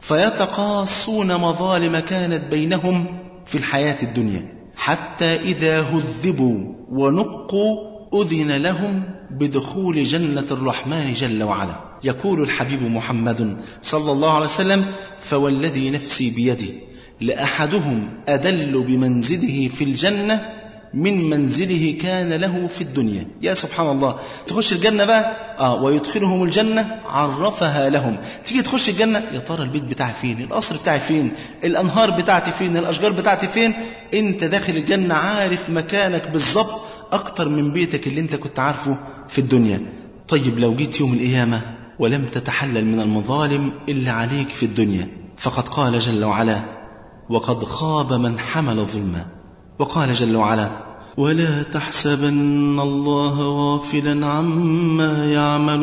فيتقاصون مظالم كانت بينهم في الحياة الدنيا حتى إذا هذبوا ونقوا أذن لهم بدخول جنة الرحمن جل وعلا. يقول الحبيب محمد صلى الله عليه وسلم: فوالذي نفسي بيده لأحدهم أدل بمنزله في الجنة من منزله كان له في الدنيا. يا سبحان الله، تخش الجنة بقى آه ويدخلهم الجنة عرفها لهم. تيجي تخش الجنة، يا ترى البيت بتاعي فين؟ القصر بتاعي فين؟ الأنهار بتاعتي فين؟ الأشجار بتاعتي فين؟ انت داخل الجنة عارف مكانك بالضبط أكتر من بيتك اللي انت كنت عارفه في الدنيا. طيب لو جيت يوم القيامة ولم تتحلل من المظالم اللي عليك في الدنيا، فقد قال جل وعلا: وقد خاب من حمل ظلما. وقال جل وعلا: ولا تحسبن الله غافلا عما يعمل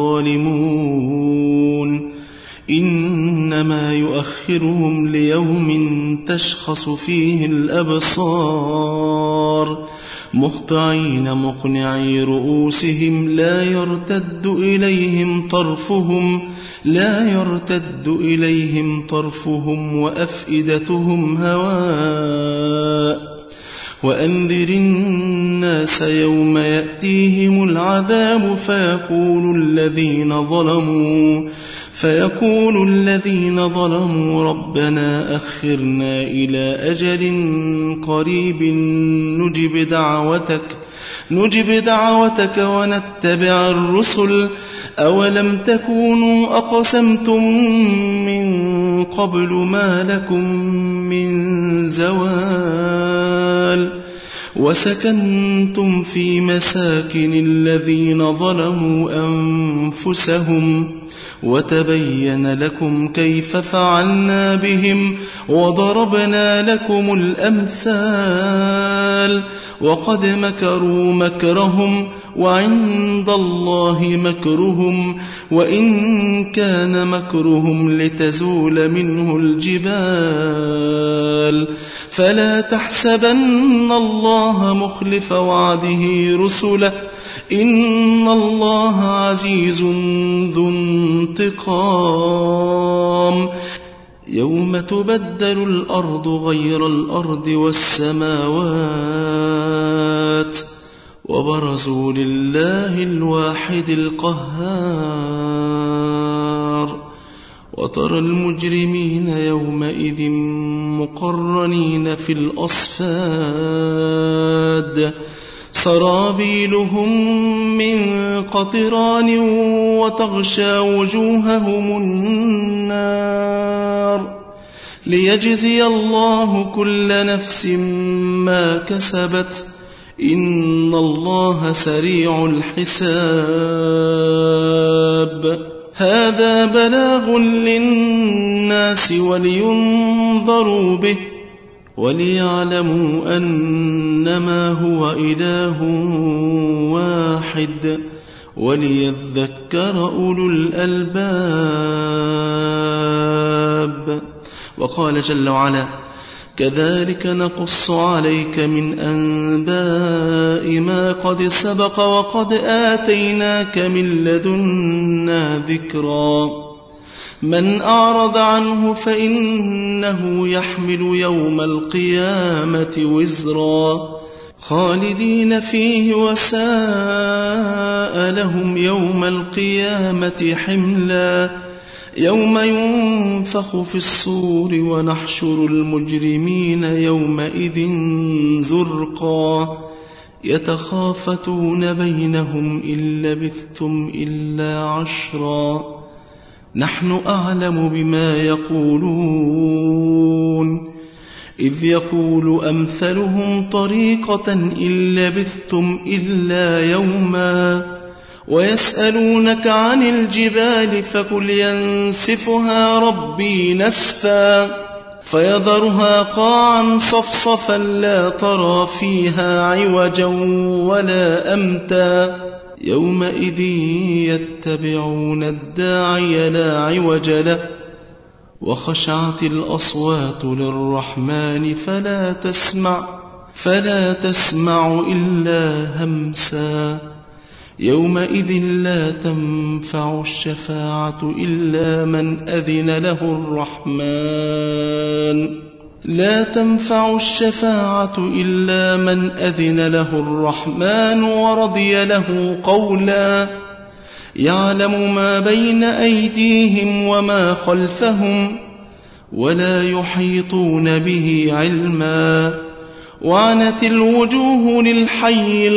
الظالمون إنما يؤخرهم ليوم تشخص فيه الأبصار مهطعين مقنعي رؤوسهم لا يرتد إليهم طرفهم لا يرتد إليهم طرفهم وأفئدتهم هواء وأنذر الناس يوم يأتيهم العذاب فيقول الذين ظلموا فيقول الذين ظلموا ربنا أخرنا إلى أجل قريب نجب دعوتك نجب دعوتك ونتبع الرسل أولم تكونوا أقسمتم من قبل ما لكم من زوال وسكنتم في مساكن الذين ظلموا أنفسهم وتبين لكم كيف فعلنا بهم وضربنا لكم الأمثال وقد مكروا مكرهم وعند الله مكرهم وإن كان مكرهم لتزول منه الجبال فلا تحسبن الله مخلف وعده رسله إن الله عزيز ذو انتقام يوم تبدل الأرض غير الأرض والسماوات وبرزوا لله الواحد القهار وترى المجرمين يومئذ مقرنين في الأصفاد سرابيلهم من قطران وتغشى وجوههم النار ليجزي الله كل نفس ما كسبت إن الله سريع الحساب هذا بلاغ للناس ولينظروا به وليعلموا أنما هو إله واحد وليذكر أولو الألباب وقال جل وعلا كذلك نقص عليك من أنباء ما قد سبق وقد آتيناك من لدنا ذكرا من أعرض عنه فإنه يحمل يوم القيامة وزرا خالدين فيه وساء لهم يوم القيامة حملا يوم ينفخ في الصور ونحشر المجرمين يومئذ زرقا يتخافتون بينهم إن لبثتم إلا عشرا نحن أعلم بما يقولون إذ يقول أمثلهم طريقة إن لبثتم إلا يوما ويسألونك عن الجبال فقل ينسفها ربي نسفا فيذرها قاعا صفصفا لا ترى فيها عوجا ولا أمتا يومئذ يتبعون الداعي لا عوج له وخشعت الأصوات للرحمن فلا تسمع فلا تسمع إلا همسا يومئذ لا تنفع الشفاعة إلا من أذن له الرحمن لا تنفع الشفاعة إلا من أذن له الرحمن ورضي له قولا يعلم ما بين أيديهم وما خلفهم ولا يحيطون به علما وعنت الوجوه للحي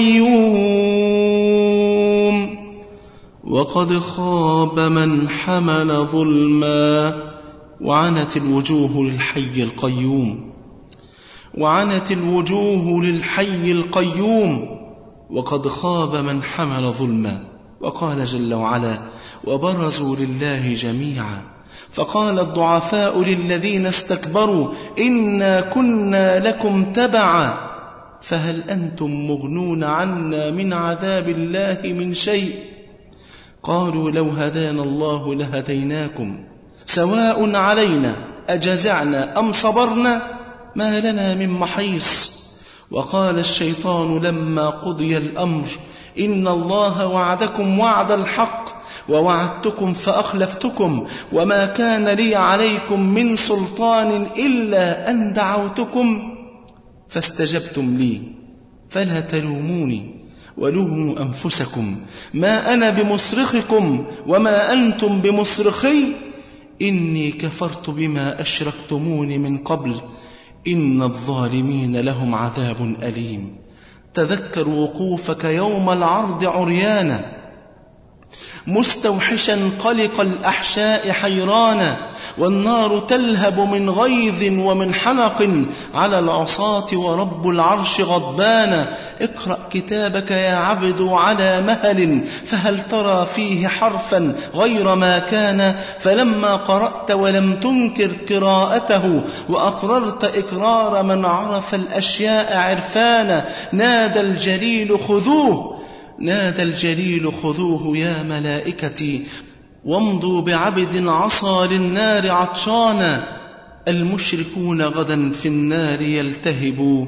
القيوم وقد خاب من حمل ظلما وعنت الوجوه للحي القيوم وعنت الوجوه للحي القيوم وقد خاب من حمل ظلما وقال جل وعلا وبرزوا لله جميعا فقال الضعفاء للذين استكبروا إنا كنا لكم تبعا فهل أنتم مغنون عنا من عذاب الله من شيء قالوا لو هدانا الله لهديناكم سواء علينا أجزعنا أم صبرنا ما لنا من محيص وقال الشيطان لما قضي الأمر إن الله وعدكم وعد الحق ووعدتكم فأخلفتكم وما كان لي عليكم من سلطان إلا أن دعوتكم فاستجبتم لي فلا تلوموني ولوموا أنفسكم ما أنا بمصرخكم وما أنتم بمصرخي إني كفرت بما أشركتمون من قبل إن الظالمين لهم عذاب أليم تذكر وقوفك يوم العرض عريانا مستوحشا قلق الأحشاء حيرانا، والنار تلهب من غيظ ومن حنق على العصاة ورب العرش غضبانا. اقرأ كتابك يا عبد على مهل، فهل ترى فيه حرفا غير ما كان؟ فلما قرأت ولم تنكر قراءته وأقررت إقرار من عرف الأشياء عرفانا، نادى الجليل خذوه نادى الجليل خذوه يا ملائكتي، وامضوا بعبد عصى للنار عطشانا. المشركون غدا في النار يلتهبوا،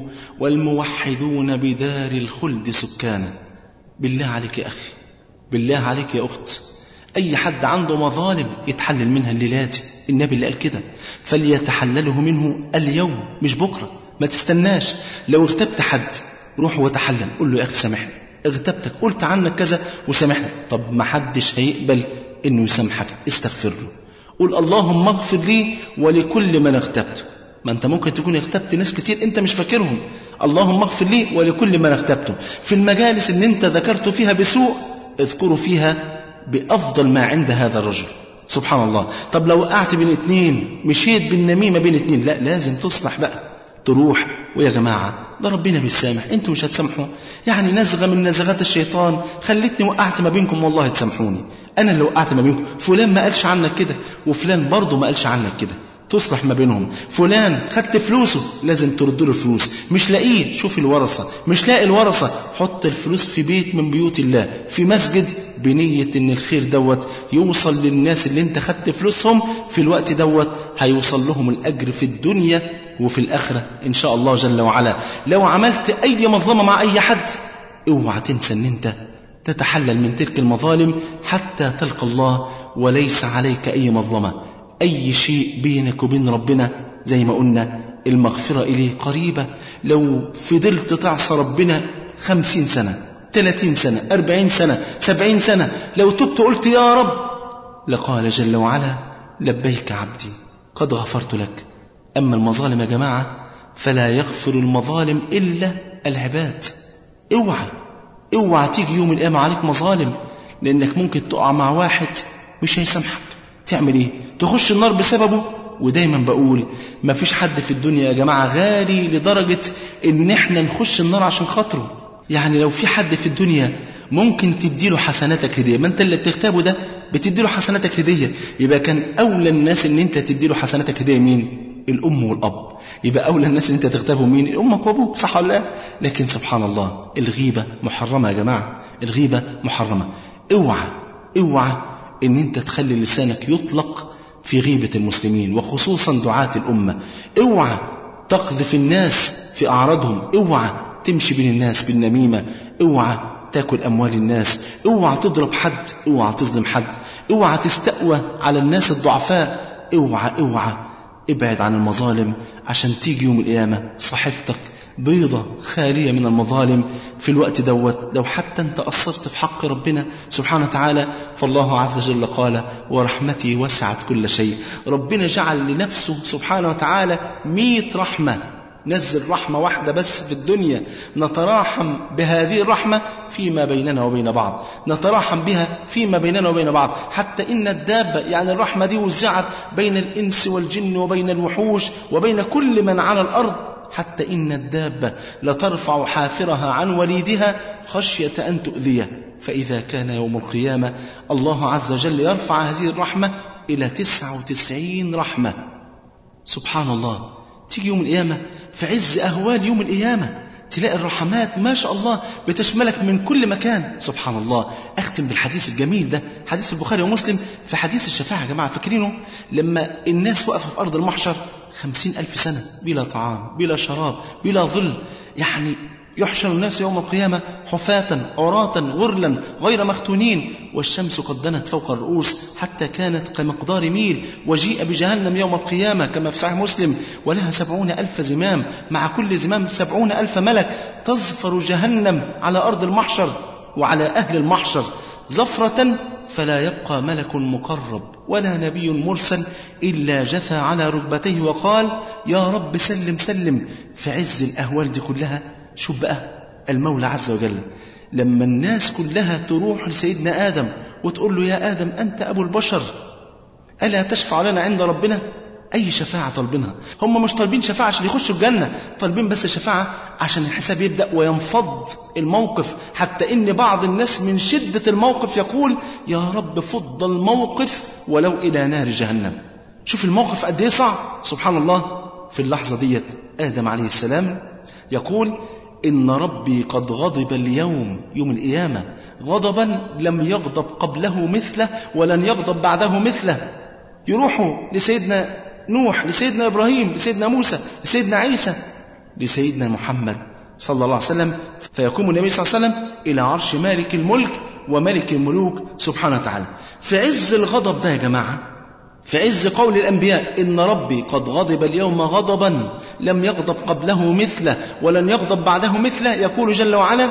والموحدون بدار الخلد سكانا. بالله عليك يا أخي، بالله عليك يا أخت، أي حد عنده مظالم يتحلل منها الليلات. النبي اللي قال كده، فليتحلله منه اليوم مش بكرة. ما تستناش، لو اغتبت حد روح وتحلل، قل له يا أخي سامحني، اغتبتك، قلت عنك كذا وسامحني. طب ما حدش هيقبل انه يسامحك، استغفر له، قل اللهم اغفر لي ولكل من اغتبته. ما انت ممكن تكون اغتبت ناس كتير انت مش فاكرهم، اللهم اغفر لي ولكل من اغتبته. في المجالس اللي انت ذكرت فيها بسوء اذكروا فيها بأفضل ما عند هذا الرجل. سبحان الله. طب لو وقعت بين اتنين، مشيت بالنميمة بين اتنين، لا لازم تصلح بقى، تروح. ويا جماعة ده ربنا بيسامح، انتوا مش هتسامحوا؟ يعني نزغة من نزغات الشيطان خلتني وقعت ما بينكم، والله تسامحوني، انا اللي وقعت ما بينكم. فلان ما قالش عنك كده، وفلان برضه ما قالش عنك كده، تصلح ما بينهم. فلان خدت فلوسه لازم ترد له الفلوس، مش لاقيه شوف الورثة، مش لاقي الورثة حط الفلوس في بيت من بيوت الله، في مسجد، بنية ان الخير دوت يوصل للناس اللي انت خدت فلوسهم. في الوقت دوت هيوصل لهم الأجر في الدنيا وفي الآخرة إن شاء الله جل وعلا. لو عملت أي مظلمة مع أي حد اوعى تنسى ان انت تتحلل من تلك المظالم حتى تلقى الله وليس عليك أي مظلمة. أي شيء بينك وبين ربنا زي ما قلنا المغفرة إليه قريبة. لو فضلت تعصى ربنا خمسين سنة، ثلاثين سنة، أربعين سنة، سبعين سنة، لو تبت قلت يا رب لقال جل وعلا لبيك عبدي قد غفرت لك. أما المظالم يا جماعة فلا يغفر المظالم إلا العباد. اوعى اوعى تيجي يوم القيامة عليك مظالم، لأنك ممكن تقع مع واحد مش هيسامحك، تعمل ايه؟ تخش النار بسببه. ودايما بقول ما فيش حد في الدنيا يا جماعة غالي لدرجة ان احنا نخش النار عشان خاطره. يعني لو في حد في الدنيا ممكن تديله حسناتك هدية، ما انت اللي بتغتابه ده بتديله حسناتك هدية، يبقى كان اولى الناس ان انت تديله حسناتك هدية مين؟ الام والاب. يبقى اولى الناس ان انت تغتابه مين؟ امك وابوك، صح ولا لا؟ لكن سبحان الله الغيبة محرمة يا جماعة، الغيبة محرمة. اوعى اوعى ان انت تخلي لسانك يطلق في غيبة المسلمين وخصوصا دعاة الأمة. اوعى تقذف الناس في أعراضهم، اوعى تمشي بين الناس بالنميمة، اوعى تاكل أموال الناس، اوعى تضرب حد، اوعى تظلم حد، اوعى تستقوى على الناس الضعفاء، اوعى اوعى ابعد عن المظالم عشان تيجي يوم القيامة صحيفتك بيضة خالية من المظالم. في الوقت دوت لو حتى انت قصرت في حق ربنا سبحانه وتعالى فالله عز وجل قال ورحمتي وسعت كل شيء. ربنا جعل لنفسه سبحانه وتعالى مئة رحمة، نزل رحمة واحدة بس في الدنيا نتراحم بهذه الرحمة فيما بيننا وبين بعض، نتراحم بها فيما بيننا وبين بعض. حتى إن الدابة يعني الرحمة دي وزعت بين الإنس والجن وبين الوحوش وبين كل من على الأرض، حتى إن الدابة لترفع حافرها عن وليدها خشية أن تؤذيه. فإذا كان يوم القيامة الله عز وجل يرفع هذه الرحمة إلى تسعة وتسعين رحمة. سبحان الله. تيجي يوم القيامة في عز أهوال يوم القيامة تلاقي الرحمات ما شاء الله بتشملك من كل مكان. سبحان الله. أختم بالحديث الجميل ده، حديث البخاري ومسلم في حديث الشفاعة يا جماعة. فاكرينه لما الناس وقفوا في أرض المحشر خمسين ألف سنة بلا طعام بلا شراب بلا ظل، يعني يحشر الناس يوم القيامة حفاة عراة غرلا غير مختونين، والشمس قد دنت فوق الرؤوس حتى كانت كمقدار ميل، وجيء بجهنم يوم القيامة كما في صحيح مسلم ولها سبعون ألف زمام، مع كل زمام سبعون ألف ملك، تزفر جهنم على أرض المحشر وعلى أهل المحشر زفرة فلا يبقى ملك مقرب ولا نبي مرسل إلا جثى على ركبتيه وقال يا رب سلم سلم. في عز الأهوال دي كلها شوف بقى المولى عز وجل لما الناس كلها تروح لسيدنا آدم وتقول له يا آدم أنت أبو البشر ألا تشفع لنا عند ربنا؟ أي شفاعة طالبينها؟ هم مش طالبين شفاعة عشان يخشوا الجنة، طالبين بس شفاعة عشان الحساب يبدأ وينفض الموقف، حتى إن بعض الناس من شدة الموقف يقول يا رب فض الموقف ولو إلى نار جهنم. شوف الموقف قد إيه صعب. سبحان الله، في اللحظة ديت آدم عليه السلام يقول إن ربي قد غضب اليوم، يوم القيامة، غضبا لم يغضب قبله مثله ولن يغضب بعده مثله. يروحوا لسيدنا نوح، لسيدنا إبراهيم، لسيدنا موسى، لسيدنا عيسى، لسيدنا محمد صلى الله عليه وسلم، فيقوم النبي صلى الله عليه وسلم إلى عرش مالك الملك وملك الملوك سبحانه وتعالى. في عز الغضب ده يا جماعة، في عز قول الأنبياء إن ربي قد غضب اليوم غضبا لم يغضب قبله مثله ولن يغضب بعده مثله، يقول جل وعلا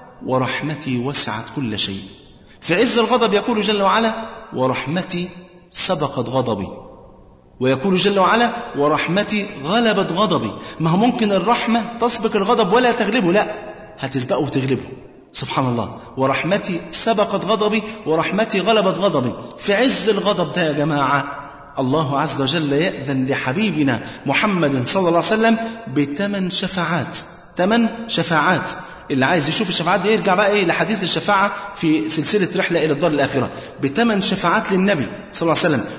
ورحمتي وسعت كل شيء. في عز الغضب يقول جل وعلا ورحمتي سبقت غضبي، ويقول جل وعلا ورحمتي غلبت غضبي. ما هو ممكن الرحمة تسبق الغضب ولا تغلبه، لا، هتسبقه وتغلبه. سبحان الله، ورحمتي سبقت غضبي ورحمتي غلبت غضبي. في عز الغضب ده يا جماعة الله عز وجل يأذن لحبيبنا محمد صلى الله عليه وسلم بثمان شفاعات. ثمان شفاعات. اللي عايز يشوف الشفاعات دي يرجع بقى ايه لحديث الشفاعة في سلسلة رحلة إلى الدار الآخرة. بثمان شفاعات للنبي صلى الله عليه وسلم،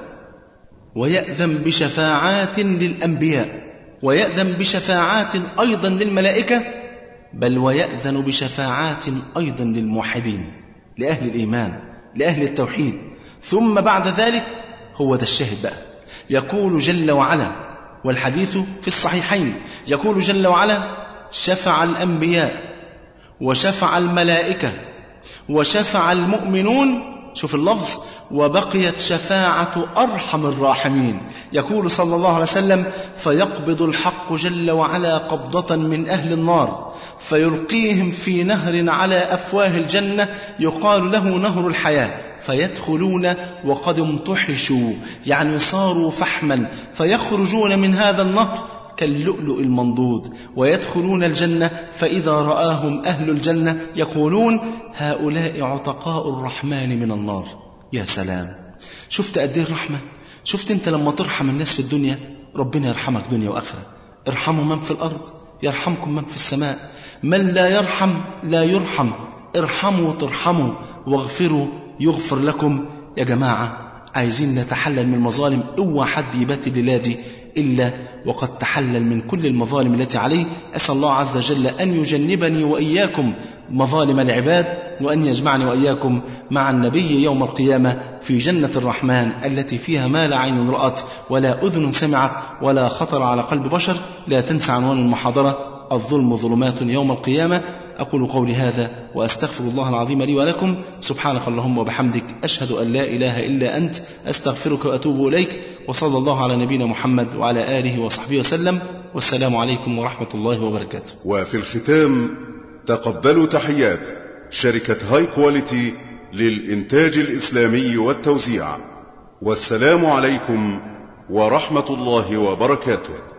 ويأذن بشفاعات للأنبياء، ويأذن بشفاعات أيضا للملائكة، بل ويأذن بشفاعات أيضا للموحدين، لأهل الإيمان، لأهل التوحيد. ثم بعد ذلك هو ده الشاهد بقى، يقول جل وعلا، والحديث في الصحيحين، يقول جل وعلا شفع الأنبياء وشفع الملائكة وشفع المؤمنون، شوف اللفظ، وبقيت شفاعة أرحم الراحمين. يقول صلى الله عليه وسلم فيقبض الحق جل وعلا قبضة من أهل النار فيلقيهم في نهر على أفواه الجنة يقال له نهر الحياة، فيدخلون وقد امتحشوا، يعني صاروا فحما، فيخرجون من هذا النهر كاللؤلؤ المنضود، ويدخلون الجنة فإذا رآهم أهل الجنة يقولون هؤلاء عتقاء الرحمن من النار. يا سلام، شفت قد ايه الرحمة؟ شفت انت لما ترحم الناس في الدنيا ربنا يرحمك دنيا وآخرة. ارحموا من في الأرض يرحمكم من في السماء، من لا يرحم لا يرحم، ارحموا ترحموا واغفروا يغفر لكم. يا جماعة عايزين نتحلل من المظالم، اوعى حد يبات الليلة دي إلا وقد تحلل من كل المظالم التي عليه. أسأل الله عز وجل أن يجنبني وإياكم مظالم العباد، وأن يجمعني وإياكم مع النبي يوم القيامة في جنة الرحمن التي فيها ما لا عين رأت ولا أذن سمعت ولا خطر على قلب بشر. لا تنسى عنوان المحاضرة الظلم ظلمات يوم القيامة. أقول قولي هذا وأستغفر الله العظيم لي ولكم. سبحانك اللهم وبحمدك، أشهد أن لا إله إلا أنت، أستغفرك وأتوب إليك. وصلى الله على نبينا محمد وعلى آله وصحبه وسلم، والسلام عليكم ورحمة الله وبركاته. وفي الختام تقبلوا تحيات شركة هاي كواليتي للإنتاج الإسلامي والتوزيع، والسلام عليكم ورحمة الله وبركاته.